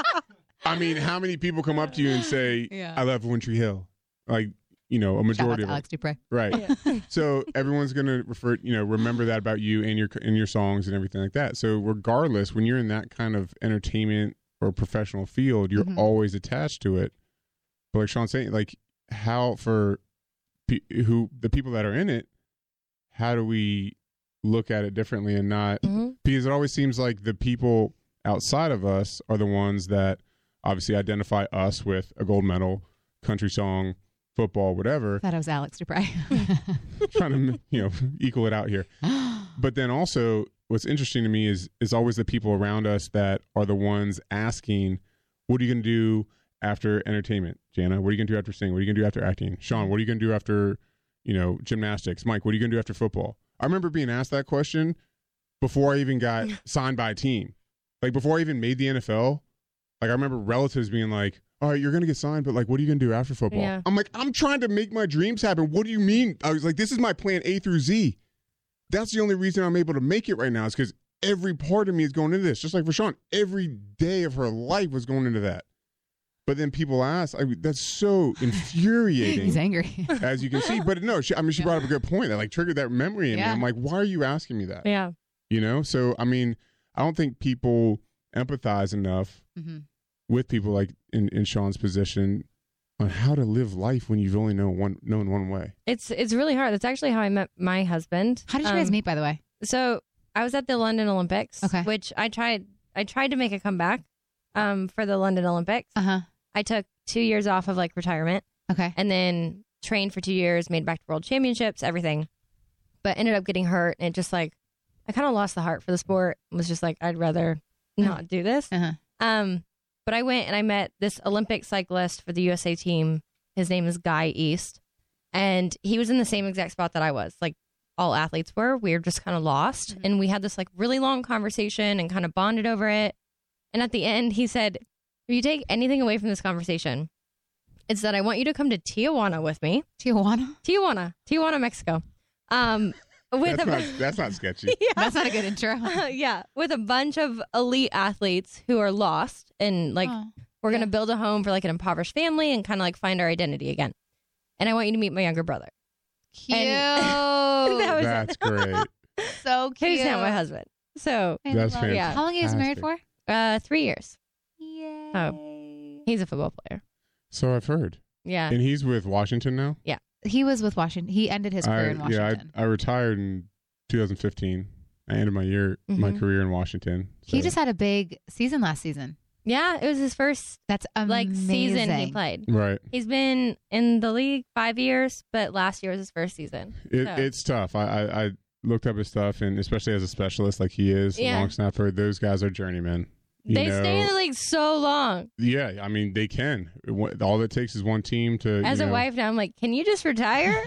B: I mean, how many people come up to you and say,
C: Yeah.
B: "I love One Tree Hill"? Like, you know, a
C: Shout out
B: majority
C: to
B: of
C: Alex Dupre.
B: it, right? So everyone's gonna refer, you know, remember that about you and your and your songs and everything like that. So regardless, when you're in that kind of entertainment or professional field, you're
C: Mhm.
B: always attached to it. But like Sean's saying, like how for pe- who the people that are in it, how do we look at it differently and not
G: Mhm.
B: because it always seems like the people outside of us are the ones that obviously identify us with a gold medal, country song, football, whatever.
C: Thought it was Alex Dupre.
B: Trying to you know equal it out here. But then also, what's interesting to me is is always the people around us that are the ones asking, "What are you going to do after entertainment, Jana? What are you going to do after singing? What are you going to do after acting, Sean? What are you going to do after, you know, gymnastics, Mike? What are you going to do after football?" I remember being asked that question before I even got signed by a team, like before I even made the N F L. Like I remember relatives being like, "All right, you're going to get signed, but like, what are you going to do after football?"
G: Yeah.
B: I'm like, "I'm trying to make my dreams happen. What do you mean?" I was like, "This is my plan A through Z." That's the only reason I'm able to make it right now is because every part of me is going into this. Just like for Sean, every day of her life was going into that. But then people ask, I mean, that's so infuriating,
C: He's angry.
B: as you can see. But no, she, I mean, she brought up a good point that like triggered that memory in me.
C: Yeah.
B: I'm like, why are you asking me that?
G: Yeah.
B: You know? So, I mean, I don't think people empathize enough
C: hmm
B: with people like in, in Sean's position on how to live life when you've only known one known one way.
G: It's it's really hard. That's actually how I met my husband.
C: How did you guys
G: Um,
C: meet, by the way?
G: So I was at the London Olympics,
C: Okay.
G: which I tried. I tried to make a comeback um, for the London Olympics.
C: Uh huh.
G: I took two years off of like retirement,
C: Okay.
G: and then trained for two years, made it back to World Championships, everything, but ended up getting hurt, and it just like I kind of lost the heart for the sport. Was just like I'd rather not do this.
C: Uh huh.
G: Um, but I went and I met this Olympic cyclist for the U S A team. His name is Guy East, and he was in the same exact spot that I was. Like all athletes were, we were just kind of lost, and we had this like really long conversation and kind of bonded over it. And at the end, he said, "If you take anything away from this conversation, it's that I want you to come to Tijuana with me.
C: Tijuana.
G: Tijuana, Tijuana, Mexico. Um, with
B: That's
G: a,
B: not, that's not sketchy.
G: yeah.
C: That's not a good intro.
G: yeah, with a bunch of elite athletes who are lost and like
C: Oh,
G: we're
C: yeah.
G: gonna build a home for like an impoverished family and kind of like find our identity again. And I want you to meet my younger brother.
C: cute.
G: That was
B: That's great.
C: so cute.
G: Who's now my husband. So
C: I
B: That's
C: love it.
G: fantastic.
C: How long are you guys married for?
G: uh, three years.
C: Yay.
G: Oh. He's a football player.
B: So I've heard.
G: Yeah.
B: And he's with Washington now?
C: He was with Washington. He ended his career
B: I,
C: in Washington.
B: Yeah, I, I retired in two thousand fifteen. I ended my year, my
G: Mhm.
B: career in Washington.
C: He
B: So-
C: just had a big season last season.
G: Yeah, it was his first
C: That's
G: like
C: amazing.
G: season he played.
B: Right.
G: He's been in the league five years, but last year was his first season.
B: It,
G: So-
B: It's tough. I, I, I looked up his stuff, and especially as a specialist like he is,
G: Yeah.
B: long snapper, those guys are journeymen. You
G: They
B: know,
G: stay in the league so long.
B: Yeah, I mean, they can. What- All it takes is one team to.
G: As
B: you
G: a
B: know,
G: wife now, I'm like, can you just retire?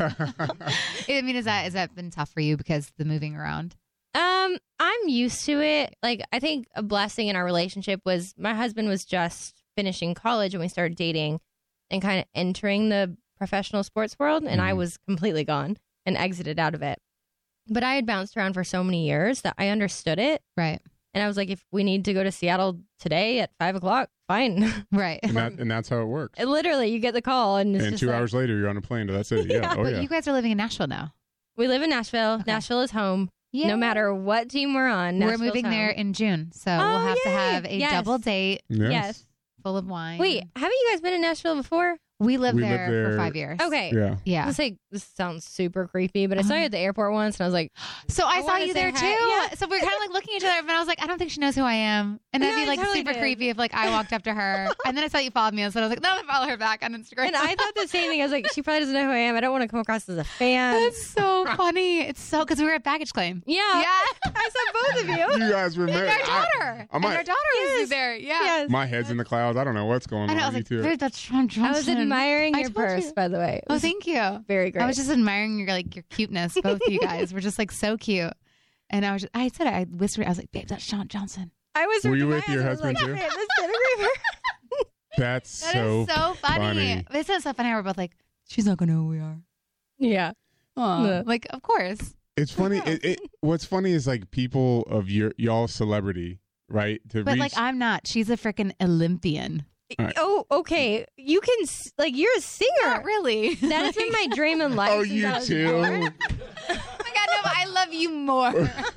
C: I mean, is that is that been tough for you because the moving around?
G: Um, I'm used to it. Like, I think a blessing in our relationship was my husband was just finishing college when we started dating and kind of entering the professional sports world, and I
B: Mhm.
G: was completely gone and exited out of it. But I had bounced around for so many years that I understood it.
C: Right.
G: And I was like, if we need to go to Seattle today at five o'clock, fine.
C: Right.
B: and, that, and that's how it works.
G: And literally, you get the call, and it's
B: And
G: just
B: two
G: like-
B: hours later, you're on a plane to that city. Yeah.
G: Yeah.
B: Oh,
C: But
B: yeah.
C: you guys are living in Nashville now.
G: We live in Nashville.
C: Okay.
G: Nashville is home.
C: Yeah.
G: No matter what team we're on,
C: We're
G: Nashville's
C: moving
G: home.
C: there in June, so
G: Oh,
C: we'll have to
G: yay.
C: have a
G: Yes.
C: double date
B: Yes.
G: Yes.
C: full of wine.
G: Wait, haven't you guys been in Nashville before?
C: we lived
B: We
C: there,
B: lived there-
C: for five years.
G: Okay.
B: Yeah.
G: I
C: Yeah.
G: was like, this sounds super creepy, but I saw you at the airport once, and I was like,
C: So I,
G: I
C: saw
G: wanna
C: you
G: say
C: there
G: hi.
C: too.
G: Yeah.
C: So we were kind of like looking at each other, but I was like, I don't think she knows who I am, and that'd
G: No,
C: be
G: I
C: like
G: totally
C: super
G: did.
C: creepy if like I walked up to her, and then I saw you followed me, so I was like, no, I'm gonna follow her back on Instagram.
G: and I thought the same thing. I was like, she probably doesn't know who I am. I don't want to come across as a fan.
C: That's so funny. It's so because we were at baggage claim.
G: Yeah.
C: Yeah.
G: I saw both of you.
B: You guys remember?
C: And our
B: I-
C: daughter.
B: I
C: and
B: might-
C: our daughter
G: Yes.
C: was there. Yeah.
G: Yes.
B: my head's in the clouds. I don't know what's going
C: I
B: on.
C: know. I was
B: You
C: like,
B: two.
C: dude, that's Sean Johnson.
G: I was admiring
C: I
G: your
C: told
G: purse,
C: you.
G: by the way. It
C: Oh,
G: was
C: thank you.
G: very great.
C: I was just admiring your like your cuteness. Both of you guys were just like so cute. And I was, just, I said, it, I whispered, I was like, babe, that's Sean Johnson.
G: I was.
B: Were you
G: to my
B: with your
G: I was like,
B: husband, too?
G: "Babe, this is Jennifer."
B: That's
C: That is
B: so,
C: so funny.
B: funny.
C: It's so funny. We're both like, she's not gonna know who we are.
G: Yeah.
C: Aw.
G: Yeah.
C: Like, of course.
B: It's funny. It, it, what's funny is like people of your y'all celebrity, right? To
C: But
B: reach,
C: like, I'm not. She's a freaking Olympian.
B: All right.
G: Oh, okay. You can s- like you're a singer.
C: Not really.
G: That has been my dream in life.
B: oh,
G: since
B: you
G: I was
B: too.
G: born.
C: Oh my god, no! But I love you more.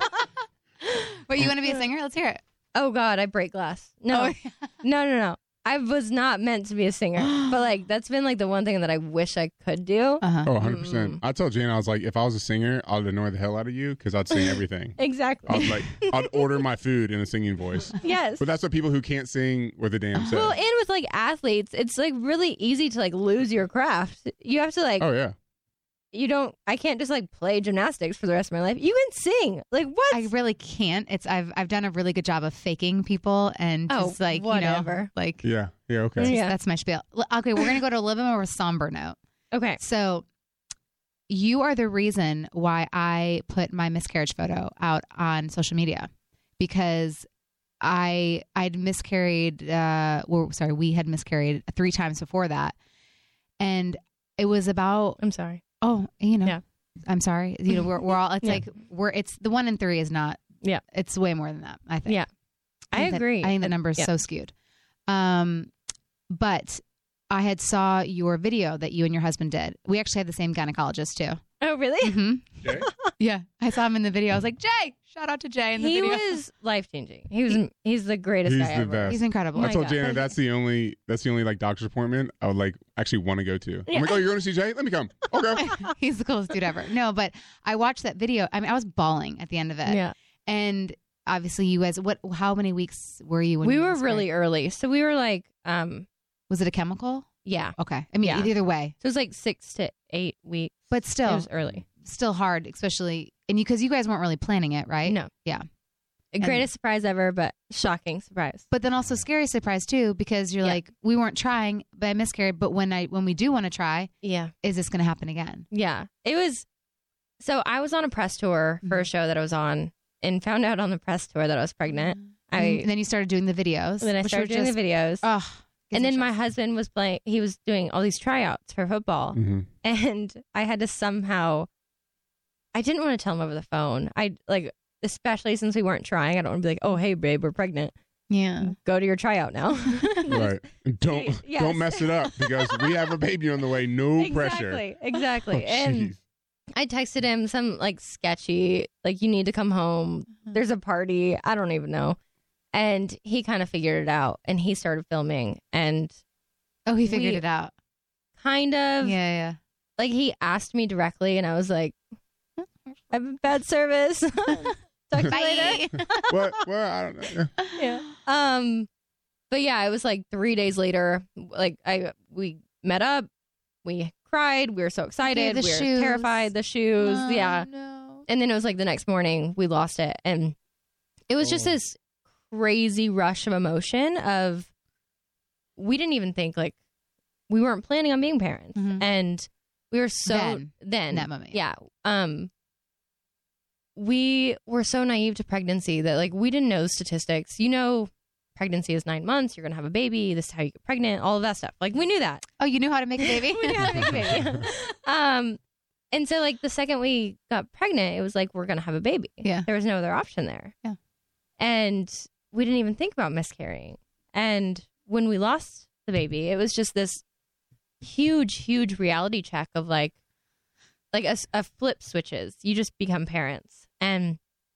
C: Wait, you want to be a singer? Let's hear it.
G: Oh God, I break glass. No,
C: Oh, yeah.
G: no, no, no. I was not meant to be a singer, but like that's been like the one thing that I wish I could do.
C: Uh-huh.
B: Oh, one hundred percent. I told Jane, I was like, if I was a singer, I'd annoy the hell out of you because I'd sing everything.
G: Exactly.
B: I was like, I'd order my food in a singing voice.
G: Yes.
B: But that's what people who can't sing with a damn say.
G: Well, and with like athletes, it's like really easy to like lose your craft. You have to like
B: oh, yeah.
G: you don't. I can't just like play gymnastics for the rest of my life. You can sing. Like what?
C: I really can't. It's I've I've done a really good job of faking people and
G: Oh,
C: just like you know
G: whatever.
C: like
B: Yeah. Yeah. Okay.
C: just-
G: Yeah.
C: that's my spiel. L- Okay, we're gonna go to a little bit more of a somber note.
G: Okay.
C: So you are the reason why I put my miscarriage photo out on social media because I I'd miscarried. Uh, well, sorry, we had miscarried three times before that, and it was about
G: I'm sorry.
C: oh, you know,
G: Yeah.
C: I'm sorry. You know, we're we're all. It's
G: Yeah.
C: like we're. It's the one in three is not.
G: Yeah.
C: It's way more than that. I think.
G: Yeah. I
C: think that-
G: agree.
C: I think the
G: Uh,
C: number is
G: yeah.
C: so skewed. Um, but I had saw your video that you and your husband did. We actually had the same gynecologist too.
G: Oh really?
C: hmm
B: Okay.
C: Yeah, I saw him in the video. I was like, Jay, shout out to Jay in the
G: He
C: video.
G: was life changing. He was. He's the greatest
B: He's
G: guy
B: the
G: ever.
B: best.
C: He's incredible.
G: Oh
B: I
G: my
B: told
G: God.
B: Jana that's the only that's the only like doctor's appointment I would like actually want to go to. I'm like, oh, you're going to see Jay? Let me come. Okay.
C: He's the coolest dude ever. No, but I watched that video. I mean, I was bawling at the end of it.
G: Yeah.
C: And obviously, you guys, what? How many weeks were you? When
G: We
C: you
G: were
C: miscarried?
G: really early, so we were like, um,
C: Was it a chemical?
G: yeah.
C: Okay. I mean,
G: Yeah.
C: either way,
G: So it was like six to eight weeks.
C: but
G: It
C: still,
G: was early.
C: still hard, especially and you because you guys weren't really planning it, right?
G: No.
C: Yeah.
G: Greatest surprise ever, but shocking surprise.
C: But then also scary surprise too, because you're
G: Yeah.
C: like, we weren't trying, but I miscarried. But when I when we do want to try,
G: Yeah.
C: is this going to happen again?
G: Yeah. It was. So I was on a press tour for a show that I was on, and found out on the press tour that I was pregnant. I
C: and then you started doing the videos.
G: and then I
C: which
G: started
C: were
G: doing
C: just,
G: the videos,
C: Oh,
G: and then my husband was playing. He was doing all these tryouts for football,
B: Mhm.
G: and I had to somehow. I didn't want to tell him over the phone. I like, especially since we weren't trying. I don't want to be like, "Oh, hey, babe, we're pregnant.
C: yeah.
G: Go to your tryout now."
B: Right. Don't
G: Yes.
B: don't mess it up because we have a baby on the way. No pressure.
G: Exactly, exactly.
B: Oh,
G: and
B: jeez.
G: I texted him some like sketchy, like you need to come home. There's a party. I don't even know. And he kind of figured it out, and he started filming, and
C: Oh, he figured
G: We-
C: it out.
G: kind
C: Yeah,
G: of
C: yeah.
G: like he asked me directly, and I was like, "I have a bad service." Talk to you later.
C: Bye.
B: What? Well, I don't know.
G: Yeah. Um, but yeah, it was like three days later. Like I, we met up, we cried, we were so excited,
C: the
G: we were
C: shoes.
G: terrified. The shoes,
C: Oh,
G: yeah.
C: no.
G: And then it was like the next morning we lost it, and it was just
B: Oh.
G: this crazy rush of emotion. Of we didn't even think like we weren't planning on being parents,
C: Mhm.
G: and we were so
C: Then,
G: then
C: in that moment,
G: yeah. Um, we were so naive to pregnancy that like we didn't know the statistics. You know, pregnancy is nine months. You're gonna have a baby. This is how you get pregnant. All of that stuff. Like we knew that.
C: Oh, you knew how to make a baby?
G: we knew how to make a baby. um, and so like the second we got pregnant, it was like we're gonna have a baby.
C: Yeah.
G: There was no other option there.
C: Yeah.
G: And we didn't even think about miscarrying. And when we lost the baby, it was just this huge, huge reality check of like, like a, a flip switches. You just become parents, and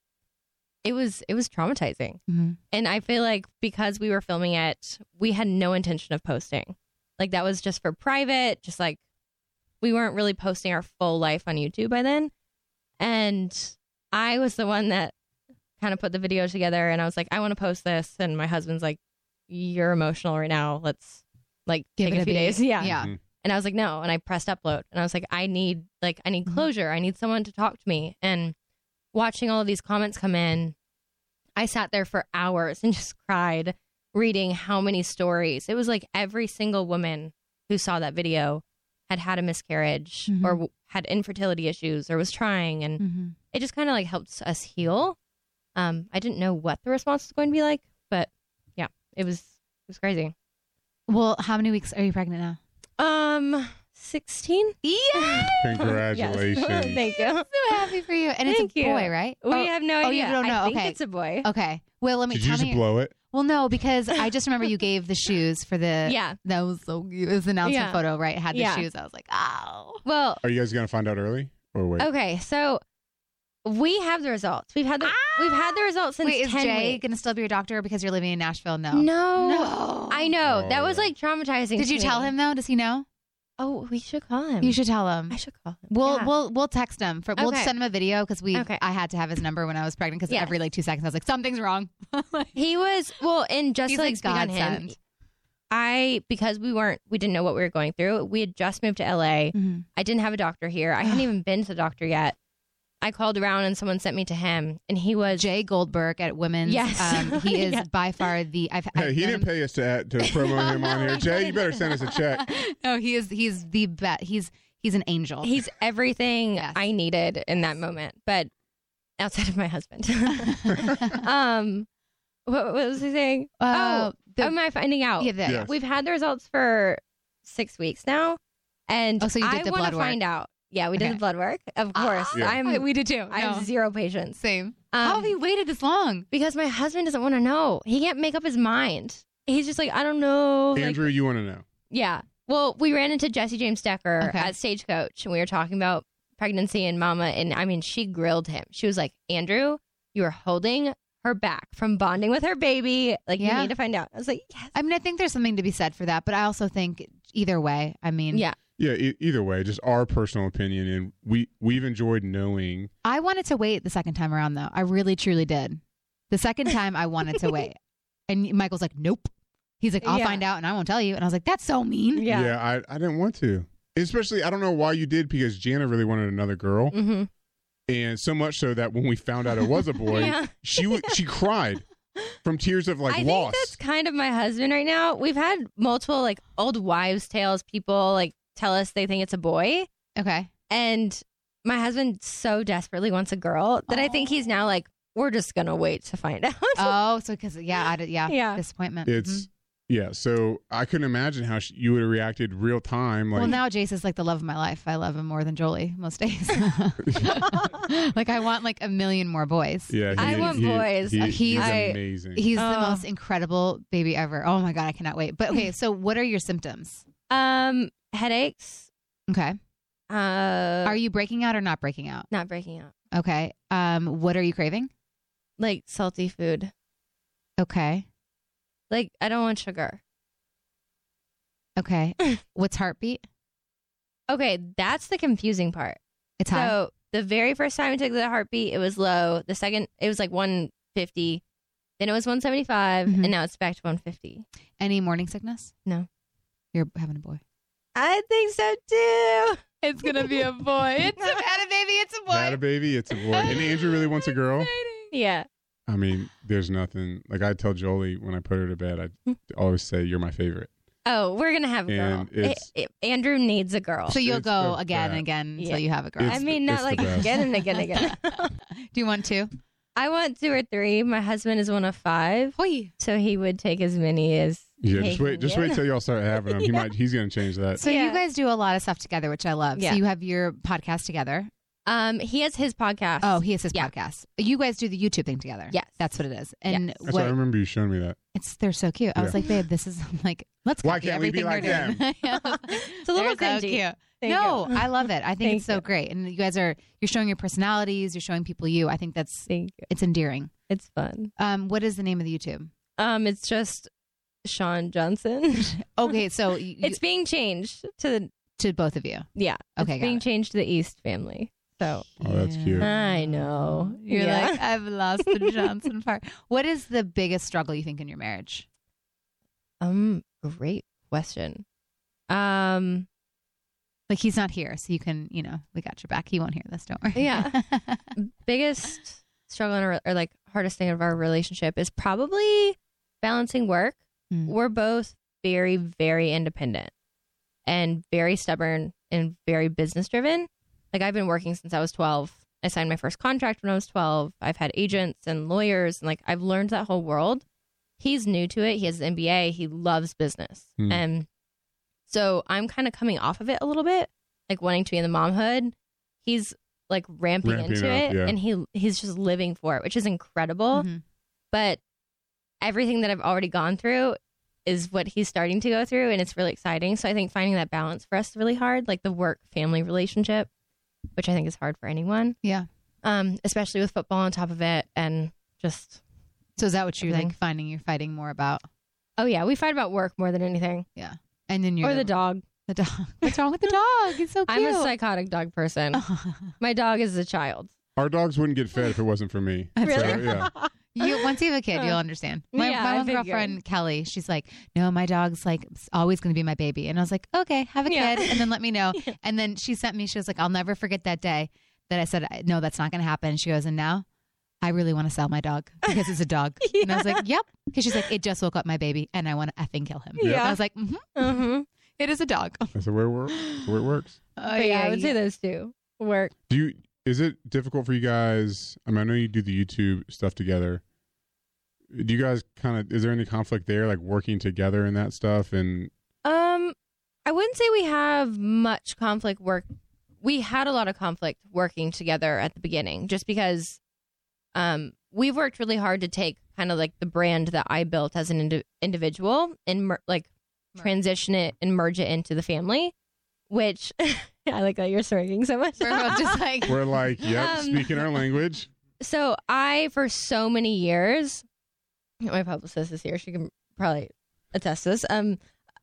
G: it was it was traumatizing.
C: Mm-hmm.
G: And I feel like because we were filming it, we had no intention of posting. Like that was just for private. Just like we weren't really posting our full life on YouTube by then. And I was the one that kind of put the video together, and I was like, I want to post this. And my husband's like, you're emotional right now. Let's like
C: Give
G: take
C: it
G: a
C: a
G: few
C: beat.
G: days. Yeah.
C: Yeah.
B: Mhm.
G: And I was like, no. And I pressed upload, and I was like, I need like I need
C: Mhm.
G: closure. I need someone to talk to me. And watching all of these comments come in, I sat there for hours and just cried, reading how many stories. It was like every single woman who saw that video had had a miscarriage
C: Mhm.
G: or w- had infertility issues or was trying, and
C: Mm-hmm.
G: it just kind of like helped us heal. Um, I didn't know what the response was going to be like, but yeah, it was it was crazy.
C: Well, how many weeks are you pregnant now?
G: Um, sixteen.
C: Yeah.
B: Congratulations.
G: Yes. Thank you.
C: So happy for you. And
G: Thank
C: it's a
G: you.
C: boy, right?
G: We
C: oh,
G: have no
C: oh,
G: idea.
C: you don't know.
G: I think
C: Okay.
G: it's a boy.
C: Okay. Well, let me
B: Did you
C: tell
B: just
C: me.
B: blow it?
C: Well, no, because I just remember you gave the shoes for the.
G: Yeah.
C: That was so cute. It was the announcement
G: Yeah.
C: photo, right? It had the
G: Yeah.
C: shoes. I was like, oh.
G: Well,
B: Are you guys gonna find out early or wait?
G: okay, so we have the results. We've had the we've had the results since
C: Wait, is
G: ten
C: Jay
G: weeks.
C: going to still be your doctor because you're living in Nashville? No.
G: No,
C: No.
G: I know that was
B: Oh.
G: like traumatizing.
C: Did
G: to
C: you tell
G: me.
C: him though? Does he know?
G: Oh, we should call him.
C: You should tell him.
G: I should call him.
C: We'll
G: Yeah.
C: we'll we'll text him. For, We'll
G: Okay.
C: send him a video because we
G: Okay.
C: I had to have his number when I was pregnant because
G: Yes.
C: every like two seconds I was like something's wrong. Like,
G: He was well, and just
C: he's
G: to, like
C: like
G: speak on
C: God
G: him.
C: sent.
G: I because we weren't we didn't know what we were going through. We had just moved to L A.
C: Mhm.
G: I didn't have a doctor here. I hadn't even been to the doctor yet. I called around and someone sent me to him, and he was
C: Jay Goldberg at Women's.
G: Yes.
C: Um, he is
G: Yeah.
C: by far the. I've,
B: Hey,
C: I've
B: he
C: known
B: didn't
C: him-
B: pay us to add, to promo him on here. Jay, you better send us a check.
C: No, he is. He's the bet. He's he's an angel.
G: he's everything
C: Yes.
G: I needed in that moment, but outside of my husband. um, what, what was he saying?
C: Uh,
G: oh,
C: the-
G: am I finding out?
C: yeah, the,
B: Yes.
G: We've had the results for six weeks now, and
C: Oh, so you did
G: I
C: the
G: want
C: blood
G: to
C: work.
G: find out. Yeah, we did
C: Okay.
G: the blood work, of course.
B: Yeah.
G: I'm
C: I- we did too.
G: I
C: No.
G: have zero patience.
C: Same.
G: Um,
C: How have you waited this long?
G: because my husband doesn't want to know. He can't make up his mind. He's just like, I don't know. Like,
B: Andrew, you want to know?
G: yeah. Well, we ran into Jesse James Decker
C: Okay.
G: at Stagecoach, and we were talking about pregnancy and mama. And I mean, she grilled him. She was like, Andrew, you are holding her back from bonding with her baby. Like,
C: Yeah.
G: you need to find out. I was like, yes.
C: I mean, I think there's something to be said for that, but I also think either way. I mean,
G: Yeah.
B: Yeah. E- either way, just our personal opinion, and we we've enjoyed knowing.
C: I wanted to wait the second time around, though. I really, truly did. The second time, I wanted to wait, and Michael's like, "Nope." He's like, "I'll
G: Yeah.
C: find out, and I won't tell you." And I was like, "That's so mean."
G: Yeah.
B: I I didn't want to. Especially, I don't know why you did, because Jana really wanted another girl,
G: Mm-hmm.
B: and so much so that when we found out it was a boy,
G: Yeah.
B: she w- she cried from tears of like
G: I
B: loss.
G: think that's kind of my husband right now. We've had multiple like old wives' tales. People like tell us they think it's a boy,
C: Okay.
G: and my husband so desperately wants a girl that I think he's now like, we're just gonna wait to find out.
C: Oh, so because yeah, I did, yeah,
G: Yeah.
C: disappointment.
B: It's yeah. So I couldn't imagine how she, you would have reacted real time. Like
C: well, now Jace is like the love of my life. I love him more than Jolie most days. Like I want like a million more boys.
B: yeah, he,
G: I want
B: he-
G: boys.
B: he-
C: He's-
B: he's
G: I-
B: amazing.
C: He's the
G: Oh.
C: most incredible baby ever. Oh my god, I cannot wait. But okay, so what are your symptoms?
G: Um, headaches.
C: Okay,
G: Uh,
C: are you breaking out or not breaking out?
G: not breaking out?
C: Okay, um, what are you craving?
G: Like salty food.
C: Okay,
G: Like I don't want sugar.
C: okay. What's heartbeat?
G: Okay, that's the confusing part.
C: It's high.
G: So the very first time I took the heartbeat, it was low. The second, it was like one fifty. Then it was one seventy-five,
C: Mhm.
G: and now it's back to one fifty.
C: Any morning sickness?
G: No.
C: You're having a boy.
G: I think so too.
C: It's gonna be a boy. It's a, had a baby. It's a boy.
B: Had a baby, it's a boy. And Andrew really wants a girl.
G: Yeah.
B: I mean, there's nothing. Like I tell Jolie when I put her to bed, I always say, "You're my favorite."
G: Oh, we're gonna have a girl.
B: And it's-
G: A- A- Andrew needs a girl.
C: So you'll
B: It's
C: go
B: the
C: again and
B: best.
C: again until
G: Yeah.
C: you have a girl.
B: It's
G: I
B: the-
G: mean, not
B: it's the
G: like
B: best.
G: again and again and again.
C: Do you want two?
G: I want two or three. My husband is one of five,
C: Hoi.
G: so he would take as many as.
B: Yeah,
G: he
B: just wait.
G: can
B: Just
G: get.
B: wait till y'all start having them. He
G: Yeah.
B: might. He's gonna change that.
C: So
G: Yeah.
C: you guys do a lot of stuff together, which I love.
G: Yeah.
C: So you have your podcast together.
G: Um, he has his podcast.
C: Oh, he has his
G: Yeah.
C: podcast. You guys do the YouTube thing together.
G: Yes.
C: That's what it is. And
G: Yes.
B: That's
C: what
B: why I remember you showing me that.
C: it's they're so cute. I was
B: Yeah.
C: like, babe, this is like let's
B: Why
C: copy
B: can't we be
C: everything they're
B: like
C: doing.
G: It's a little
C: They're so
G: cringy.
C: cute.
G: Thank
C: no,
G: you.
C: I love it. I think
G: Thank
C: it's so
G: you.
C: great. And you guys are you're showing your personalities, you're showing people you. I think that's
G: Thank you.
C: it's endearing.
G: It's fun.
C: Um, what is the name of the YouTube?
G: Um, it's just Sean Johnson.
C: Okay, so you,
G: It's being changed to the
C: to both of you.
G: yeah.
C: Okay,
G: it's
C: got
G: being
C: it.
G: changed to the East family. So
B: Oh, that's cute.
G: I know.
C: You're
G: Yeah.
C: like, I've lost the Johnson part. What is the biggest struggle you think in your marriage?
G: um, great question. Um,
C: Like he's not here, so you can, you know, we got your back. He won't hear this. Don't worry.
G: Yeah. biggest struggle in our, or like hardest thing of our relationship is probably balancing work.
C: Mm.
G: We're both very, very independent and very stubborn and very business driven. Like I've been working since I was twelve. I signed my first contract when I was twelve. I've had agents and lawyers and like I've learned that whole world. He's new to it. He has an M B A. He loves business.
B: Hmm.
G: And so I'm kind of coming off of it a little bit, like wanting to be in the momhood. He's like ramping,
B: Ramping
G: into
B: up,
G: it
B: yeah.
G: and he he's just living for it, which is incredible.
C: Mhm.
G: But everything that I've already gone through is what he's starting to go through and it's really exciting. So I think finding that balance for us is really hard, like the work family relationship, which I think is hard for anyone.
C: Yeah.
G: Um, especially with football on top of it and just
C: So is that what you're
G: Everything.
C: like finding you're fighting more about?
G: oh yeah, we fight about work more than anything.
C: Yeah. And then you're
G: Or the dog.
C: The dog. What's wrong with the dog? It's so cute.
G: I'm a psychotic dog person. My dog is a child.
B: Our dogs wouldn't get fed if it wasn't for me.
C: That's
B: So,
C: right.
B: yeah.
C: You once you have a kid, you'll understand. My,
G: Yeah,
C: my
G: I
C: one
G: figured.
C: girlfriend, Kelly, she's like, no, my dog's like always going to be my baby. And I was like, okay, have a
G: Yeah.
C: kid and then let me know. And then she sent me, she was like, I'll never forget that day that I said, no, that's not going to happen. She goes, and now I really want to sell my dog because it's a dog. And I was like, yep. Because she's like, it just woke up my baby and I want to effing kill him.
G: Yeah.
C: And I was like, mm-hmm,
G: Mm-hmm.
C: it is a dog.
B: That's the way it works. That's the way it works.
C: Oh,
G: But yeah, I would say those two. Work.
B: Do you? Is it difficult for you guys? I mean, I know you do the YouTube stuff together. Do you guys kind of? Is there any conflict there, like working together and that stuff? And
G: Um, I wouldn't say we have much conflict work. We had a lot of conflict working together at the beginning, just because um, we've worked really hard to take kind of like the brand that I built as an indi- individual and mer- like transition it and merge it into the family, which I like that you're smirking so much.
C: We're both just like,
B: we're like, yep,
G: Um,
B: speaking our language.
G: So I, for so many years, my publicist is here. She can probably attest to this. Um,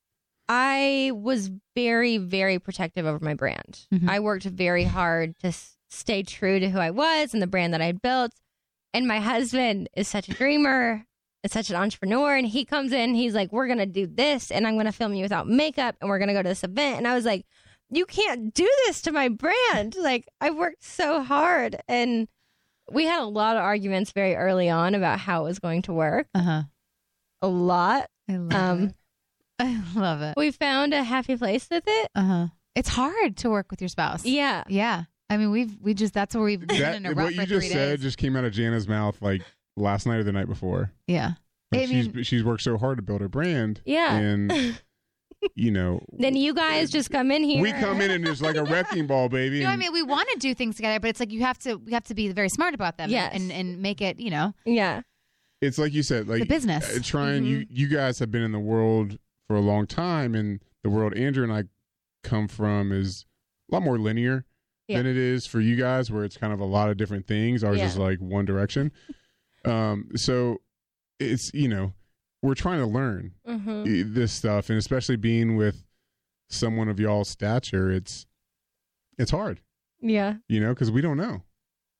G: I was very, very protective over my brand.
C: Mhm.
G: I worked very hard to s- stay true to who I was and the brand that I had built. And my husband is such a dreamer, is such an entrepreneur. And he comes in, he's like, we're going to do this and I'm going to film you without makeup and we're going to go to this event. And I was like, you can't do this to my brand. Like, I've worked so hard. And we had a lot of arguments very early on about how it was going to work.
C: uh huh.
G: A lot.
C: I love
G: Um,
C: it. I love it.
G: We found a happy place with it.
C: Uh huh. It's hard to work with your spouse.
G: Yeah.
C: Yeah. I mean, we've we just that's where we've been
B: That,
C: in a rut
B: what
C: for
B: you just
C: three
B: said
C: days.
B: just came out of Jana's mouth like last night or the night before.
C: Yeah.
B: Like
C: I
B: she's
C: mean-
B: she's worked so hard to build her brand.
G: Yeah.
B: And you know,
G: Then you guys just come in here.
B: we come in and it's like a wrecking ball, baby.
C: You know, I
B: and-
C: mean, we want to do things together, but it's like you have to we have to be very smart about them.
G: Yes.
C: And and make it, you know,
G: Yeah.
B: it's like you said, like
C: the business.
B: uh, trying
G: Mm-hmm.
B: you you guys have been in the world for a long time, and the world Andrew and I come from is a lot more linear
G: Yeah.
B: than it is for you guys, where it's kind of a lot of different things. Ours
G: Yeah.
B: is like one direction. um, so it's you know we're trying to learn
G: Mm-hmm.
B: i- this stuff, and especially being with someone of y'all's stature, it's it's hard,
G: Yeah.
B: you know, because we don't know.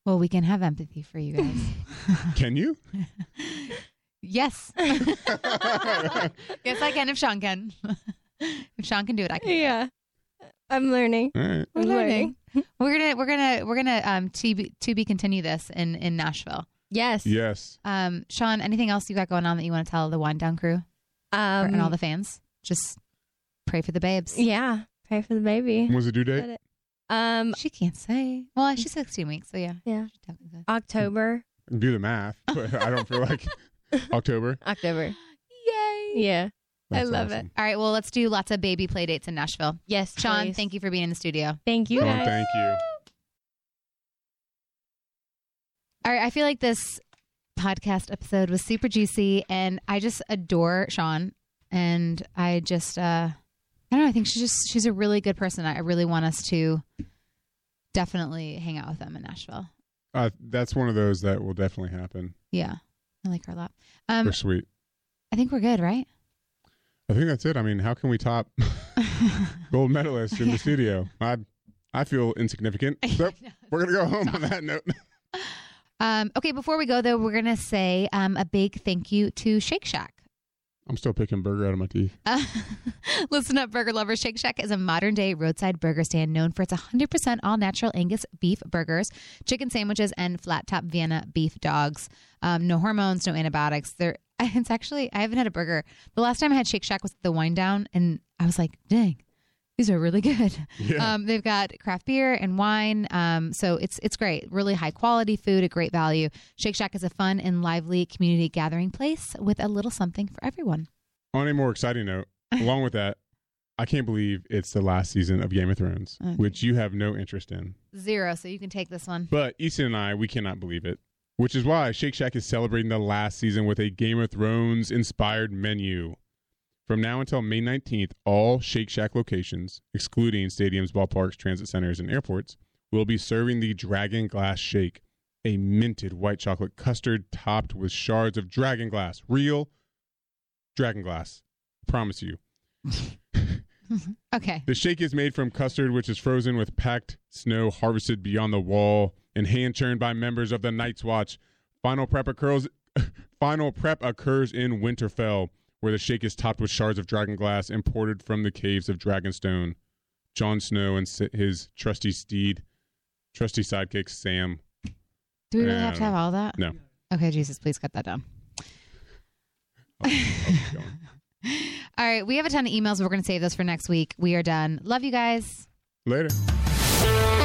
C: Well, we can have empathy for you guys.
B: Can you?
C: Yes. Yes, I can if Sean can. If Sean can do it, I can.
G: Yeah. I'm learning.
B: All right.
C: We're learning. We're gonna we're gonna we're gonna um to be, to be continue this in, in Nashville.
G: Yes.
B: Yes.
C: Um, Sean, anything else you got going on that you want to tell the Wind Down crew
G: Um,
C: and all the fans? Just pray for the babes.
G: Yeah. Pray for the baby.
B: When's the due date?
G: Um,
C: She can't say. Well, she's sixteen weeks, so yeah.
G: Yeah.
C: She definitely said.
G: October.
B: Do the math, but I don't feel like October.
G: October.
C: Yay!
G: Yeah.
B: That's
G: I love
B: awesome.
G: it.
C: All right, well, let's do lots of baby play dates in Nashville.
G: Yes.
C: Sean,
G: please.
C: thank you for being in the studio.
G: Thank you
B: Oh,
G: guys.
B: thank you.
C: All right, I feel like this podcast episode was super juicy, and I just adore Sean. And I just, uh, I don't know, I think she's just, she's a really good person. I really want us to definitely hang out with them in Nashville.
B: Uh, that's one of those that will definitely happen.
C: Yeah, I like her a lot. Um,
B: They're sweet.
C: I think we're good, right?
B: I think that's it. I mean, how can we top gold medalist in the studio? I I feel insignificant. So we're gonna go home on that note.
C: Um, okay, before we go, though, we're going to say um, a big thank you to Shake Shack.
B: I'm still picking burger out of my teeth.
C: Uh, listen up, burger lovers. Shake Shack is a modern-day roadside burger stand known for its one hundred percent all-natural Angus beef burgers, chicken sandwiches, and flat-top Vienna beef dogs. Um, no hormones, no antibiotics. They're, it's actually, I haven't had a burger. The last time I had Shake Shack was at the Wind Down, and I was like, dang. These are really good.
B: Yeah.
C: Um, they've got craft beer and wine. Um, so it's it's great. Really high quality food at great value. Shake Shack is a fun and lively community gathering place with a little something for everyone.
B: On a more exciting note, along with that, I can't believe it's the last season of Game of Thrones,
C: Okay.
B: which you have no interest in.
C: Zero. So you can take this one.
B: But Easton and I, we cannot believe it, which is why Shake Shack is celebrating the last season with a Game of Thrones inspired menu. From now until May nineteenth, all Shake Shack locations, excluding stadiums, ballparks, transit centers, and airports, will be serving the Dragon Glass Shake, a minted white chocolate custard topped with shards of dragon glass. Real dragon glass. Promise you.
C: Okay.
B: The shake is made from custard, which is frozen with packed snow harvested beyond the wall and hand churned by members of the Night's Watch. Final prep occurs, final prep occurs in Winterfell, where the shake is topped with shards of dragon glass imported from the caves of Dragonstone. Jon Snow and his trusty steed, trusty sidekick Sam.
C: Do we really
B: Uh,
C: have to have all that?
B: No.
C: Okay, Jesus, please cut that down.
B: I'll, I'll keep going.
C: All right, we have a ton of emails. We're going to save those for next week. We are done. Love you guys.
B: Later.